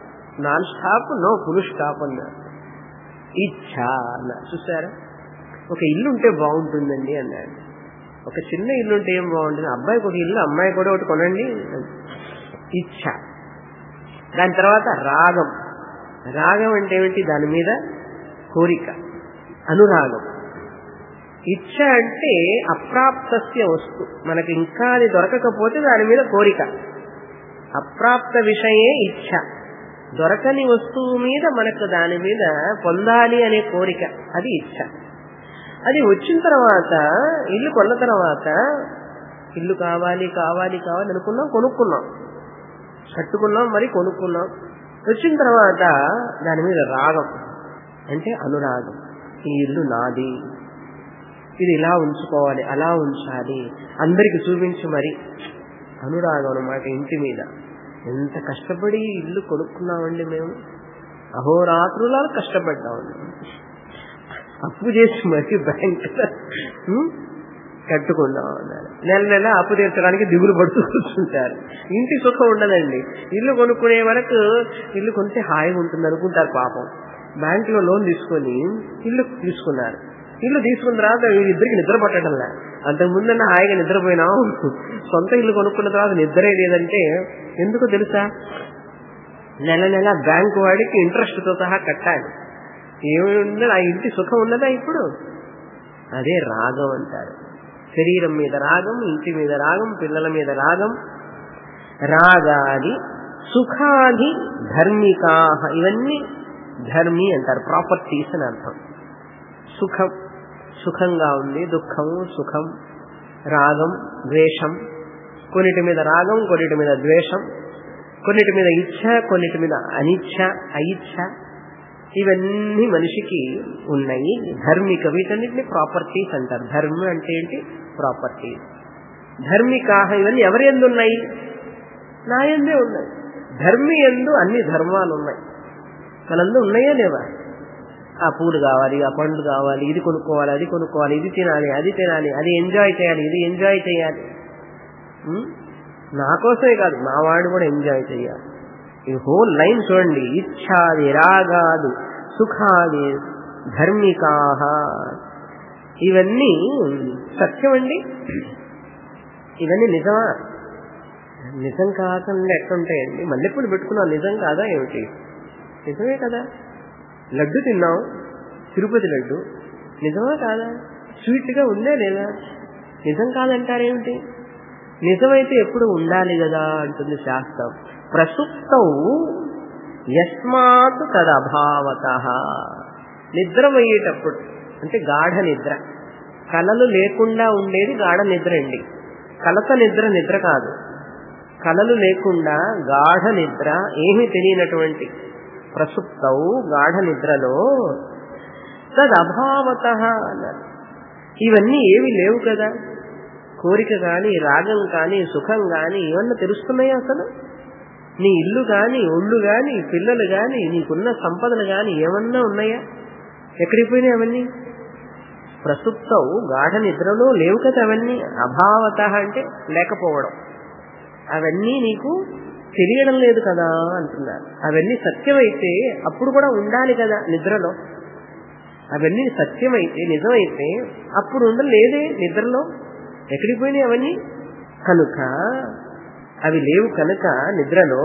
no full stop అన్నారు. ఇచ్ఛ అన్నారు. చూసారా, ఒక ఇల్లు ఉంటే బాగుంటుందండి అన్నాడు. ఒక చిన్న ఇల్లు ఉంటే ఏం బాగుంటుంది, అబ్బాయికి ఒక ఇల్లు, అమ్మాయి కూడా ఒకటి కొనండి. ఇచ్ఛ. దాని తర్వాత రాగం. రాగం అంటే ఏమిటి, దాని మీద కోరిక, అనురాగం. ఇచ్ఛ అంటే అప్రాప్తస్య వస్తు, మనకి ఇంకా అది దొరకకపోతే దాని మీద కోరిక. అప్రాప్త విషయే ఇచ్ఛ, దొరకని వస్తువు మీద మనకు దాని మీద పొందాలి అనే కోరిక, అది ఇచ్ఛ. అది వచ్చిన తర్వాత, ఇల్లు కొన్న తర్వాత ఇల్లు కావాలి అనుకున్నాం, కొనుక్కున్నాం, కట్టుకున్నాం, మరి కొనుక్కున్నాం. వచ్చిన తర్వాత దాని మీద రాగం అంటే అనురాగం, ఈ ఇల్లు నాది, ఇది ఇలా ఉంచుకోవాలి, అలా ఉంచాలి, అందరికి చూపించి మరి అనురాగం అన్నమాట. ఇంటి మీద ఎంత కష్టపడి ఇల్లు కొనుక్కున్నామండి మేము, అహోరాత్రులా కష్టపడ్డామండి, అప్పు చేసి మరి బ్యాంక్ కట్టుకున్నాం అన్నారు. నెల అప్పు తీర్చడానికి దిగులు పడుతూ కూర్చుంటారు. ఇంటి సుఖం ఉండదండి. ఇల్లు కొనుక్కునే వరకు ఇల్లు కొంటే హాయిగా ఉంటుంది అనుకుంటారు పాపం. బ్యాంకులో లోన్ తీసుకొని ఇల్లు తీసుకున్నారు. ఇల్లు తీసుకున్న తర్వాత వీళ్ళిద్దరికి నిద్ర పట్టడంలా. అంతకుముందన్నా హాయిగా నిద్రపోయినాం, సొంత ఇల్లు కొనుక్కున్న తర్వాత నిద్రే లేదంటే ఎందుకో తెలుసా, నెల బ్యాంకు వాడికి ఇంట్రెస్ట్తో సహా కట్టాలి. ఏమి ఆ ఇంటి సుఖం ఉన్నదా ఇప్పుడు? అదే రాగం అంటారు. శరీరం మీద రాగం, ఇంటి మీద రాగం, పిల్లల మీద రాగం. రాగాది సుఖాది ధర్మికా, ఇవన్నీ ధర్మి అంటారు, ప్రాపర్టీస్ అని అర్థం. సుఖం, సుఖంగా ఉంది, దుఃఖము, సుఖం, రాగం, ద్వేషం, కొన్నిటి మీద రాగం, కొన్నిటి మీద ద్వేషం, కొన్నిటి మీద ఇచ్ఛ, కొన్నిటి మీద అనిచ్ఛ, అయిచ్ఛ, ఇవన్నీ మనిషికి ఉన్నాయి. ధర్మిక, వీటన్నిటిని ప్రాపర్టీస్ అంటారు. ధర్మ అంటే ఏంటి? ప్రాపర్టీస్. ధర్మికా, ఇవన్నీ ఎవరి యందు ఉన్నాయి? నా యందే ఉన్నాయి. ధర్మి యందు అన్ని ధర్మాలు ఉన్నాయి. మనందు ఉన్నాయా లేవా? ఆ పూలు కావాలి, ఆ పండ్లు కావాలి, ఇది కొనుక్కోవాలి, అది కొనుక్కోవాలి, ఇది తినాలి, అది తినాలి, అది ఎంజాయ్ చేయాలి, ఇది ఎంజాయ్ చేయాలి. నా కోసమే కాదు, మా వాడు కూడా ఎంజాయ్ చేయాలి. ఈ హోల్ లైన్ చూడండి. ఇచ్ఛాది రాగాదు సుఖాది ధర్మికాహ, ఇవన్నీ సత్యం అండి. ఇవన్నీ నిజమా? నిజం కాకుండా ఎట్లుంటాయండి? మల్లెపూలు పెట్టుకున్నాం, నిజం కాదా ఏమిటి? నిజమే కదా. లడ్డు తిన్నాం, తిరుపతి లడ్డు, నిజమా కాదా? స్వీట్గా ఉందా లేదా? నిజం కాదంటారేమిటి? నిజమైతే ఎప్పుడు ఉండాలి కదా అంటుంది శాస్త్రం. ప్రసుప్తౌ యస్మాత్ తదభావత, నిద్రపోయేటప్పుడు అంటే గాఢ నిద్ర, కలలు లేకుండా ఉండేది గాఢ నిద్ర అండి. కలత నిద్ర నిద్ర కాదు. కలలు లేకుండా గాఢ నిద్ర, ఏమీ తెలియనటువంటి ప్రసుప్తౌ గాఢ నిద్రలో తదభావత అన్నారు. ఇవన్నీ ఏవి లేవు కదా. కోరిక కానీ, రాగం కానీ, సుఖం కానీ ఏమన్నా తెలుస్తున్నాయా అసలు? నీ ఇల్లు కానీ, ఒళ్ళు కానీ, పిల్లలు కానీ, నీకున్న సంపదలు కానీ ఏమన్నా ఉన్నాయా? ఎక్కడికి పోయినాయి అవన్నీ? ప్రసుప్తం గాఢ నిద్రలో లేవు కదా అవన్నీ. అభావత అంటే లేకపోవడం. అవన్నీ నీకు తెలియడం లేదు కదా అంటున్నారు. అవన్నీ సత్యమైతే అప్పుడు కూడా ఉండాలి కదా నిద్రలో. అవన్నీ సత్యమైతే, నిజమైతే అప్పుడు ఉండలేదే నిద్రలో. ఎక్కడికి పోయినాయి అవన్నీ? కనుక అవి లేవు కనుక నిద్రలో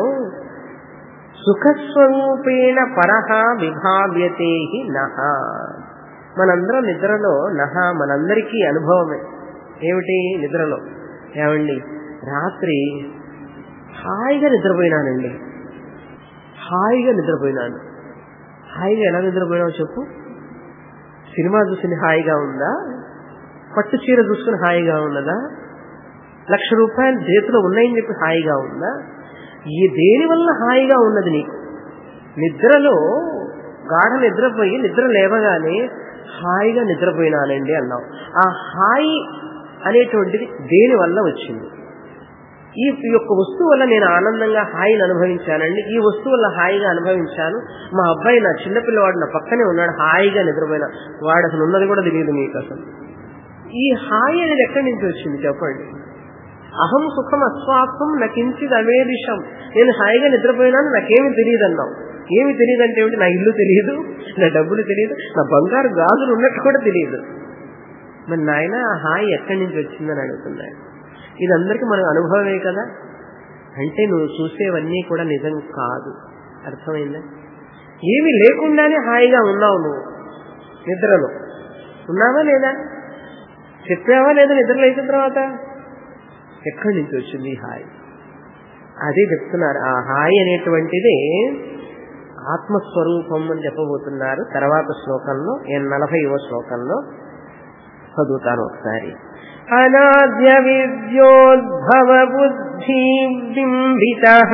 సుఖస్వరూపేణ పరహ విభావ్యతే నహ. మనందరం నిద్రలో నహ, మనందరికీ అనుభవమే. ఏమిటి నిద్రలో? ఏమండి, రాత్రి హాయిగా నిద్రపోయినానండి, హాయిగా నిద్రపోయినాను. హాయిగా ఎలా నిద్రపోయినావు చెప్పు? సినిమా చూసి హాయిగా ఉందా? పట్టు చీర చూసుకుని హాయిగా ఉన్నదా? 1,00,000 రూపాయలు చేతిలో ఉన్నాయని చెప్పి హాయిగా ఉందా? ఈ దేని వల్ల హాయిగా ఉన్నది నీకు? నిద్రలో గాఢ నిద్రపోయి నిద్ర లేవగానే హాయిగా నిద్రపోయినానండి అన్నావు. ఆ హాయి అనేటువంటిది దేని వల్ల వచ్చింది? ఈ యొక్క వస్తువు వల్ల నేను ఆనందంగా హాయిని అనుభవించానండి, ఈ వస్తువు వల్ల హాయిగా అనుభవించాను. మా అబ్బాయి, నా చిన్నపిల్లవాడు నా పక్కనే ఉన్నాడు, హాయిగా నిద్రపోయినా. వాడు అసలు ఉన్నది కూడా తెలియదు మీకు. అసలు ఈ హాయి అనేది ఎక్కడి నుంచి వచ్చింది చెప్పండి? అహం సుఖం అస్వాత్వం నకించిది అవేదిషం. నేను హాయిగా నిద్రపోయినాను, నాకేమి తెలియదు అన్నావు. ఏమి తెలియదంటే ఏమిటి? నా ఇల్లు తెలియదు, నా డబ్బులు తెలియదు, నా బంగారు గాజులు ఉన్నట్టు కూడా తెలియదు. మరి నాయన ఆ హాయి ఎక్కడి నుంచి వచ్చిందని అడుగుతున్నాడు. ఇదందరికీ మన అనుభవమే కదా. అంటే నువ్వు చూసేవన్నీ కూడా నిజం కాదు. అర్థమైందా? ఏమి లేకుండానే హాయిగా ఉన్నావు. నువ్వు నిద్రలో ఉన్నావా లేదా? చెప్పావా లేదా? నిద్రలో అయిన తర్వాత ఎక్కడి నుంచి వచ్చింది ఈ హాయి? అదే చెప్తున్నారు. ఆ హాయి అనేటువంటిది ఆత్మస్వరూపం అని చెప్పబోతున్నారు తర్వాత శ్లోకంలో. 40వ శ్లోకంలో చదువుతాను ఒకసారి. అనాద్య విద్యోద్భవ బుద్ధి బింబితః,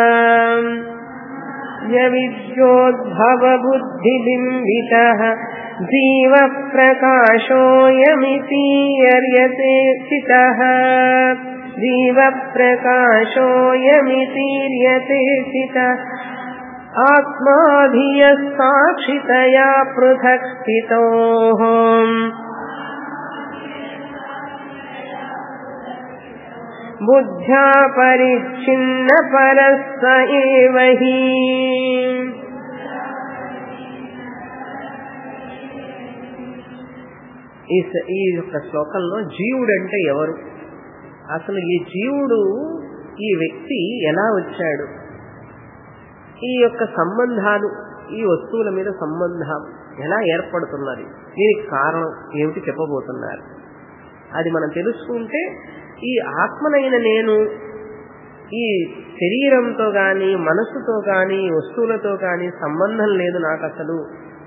విద్యోద్భవ బుద్ధి బింబితః జీవ ప్రకాశోయమితీర్యతే స్థితః, జీవ ప్రకాశోయమితీర్యతే స్థితః ఆత్మాధియః సాక్షితయా పృథక్ స్థితోః. బుద్ధ్యా పరిచ్ఛిన్న పరస్స ఏవ హి. ఈ యొక్క శ్లోకంలో జీవుడు అంటే ఎవరు, అసలు ఈ జీవుడు, ఈ వ్యక్తి ఎలా వచ్చాడు, ఈ యొక్క సంబంధాలు, ఈ వస్తువుల మీద సంబంధం ఎలా ఏర్పడుతున్నది, దీనికి కారణం ఏమిటి చెప్పబోతున్నారు. అది మనం తెలుసుకుంటే ఈ ఆత్మనైన నేను ఈ శరీరంతో కానీ, మనస్సుతో కానీ, వస్తువులతో కానీ సంబంధం లేదు నాకు అసలు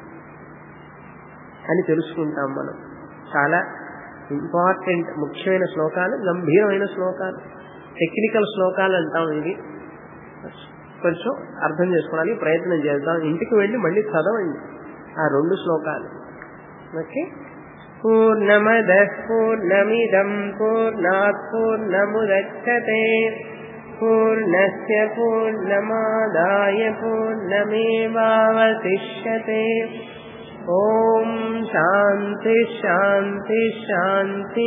అని తెలుసుకుంటాం మనం. చాలా ఇంపార్టెంట్, ముఖ్యమైన శ్లోకాలు, గంభీరమైన శ్లోకాలు, టెక్నికల్ శ్లోకాలు అంటాం. ఇవి కొంచెం అర్థం చేసుకోవడానికి ప్రయత్నం చేద్దాం. ఇంటికి వెళ్ళి మళ్ళీ చదవండి ఆ 2 శ్లోకాలు. ఓకే. పూర్ణమదః పూర్ణమిదం పూర్ణాత్ పూర్ణముదచ్యతే పూర్ణస్య పూర్ణమాదాయ పూర్ణమేవావశిష్యతే. ఓం శాంతి శాంతి శాంతి.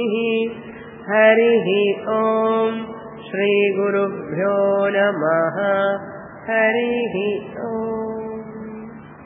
హరి ఓం. శ్రీ గురుభ్యో నమః. హరి ఓం.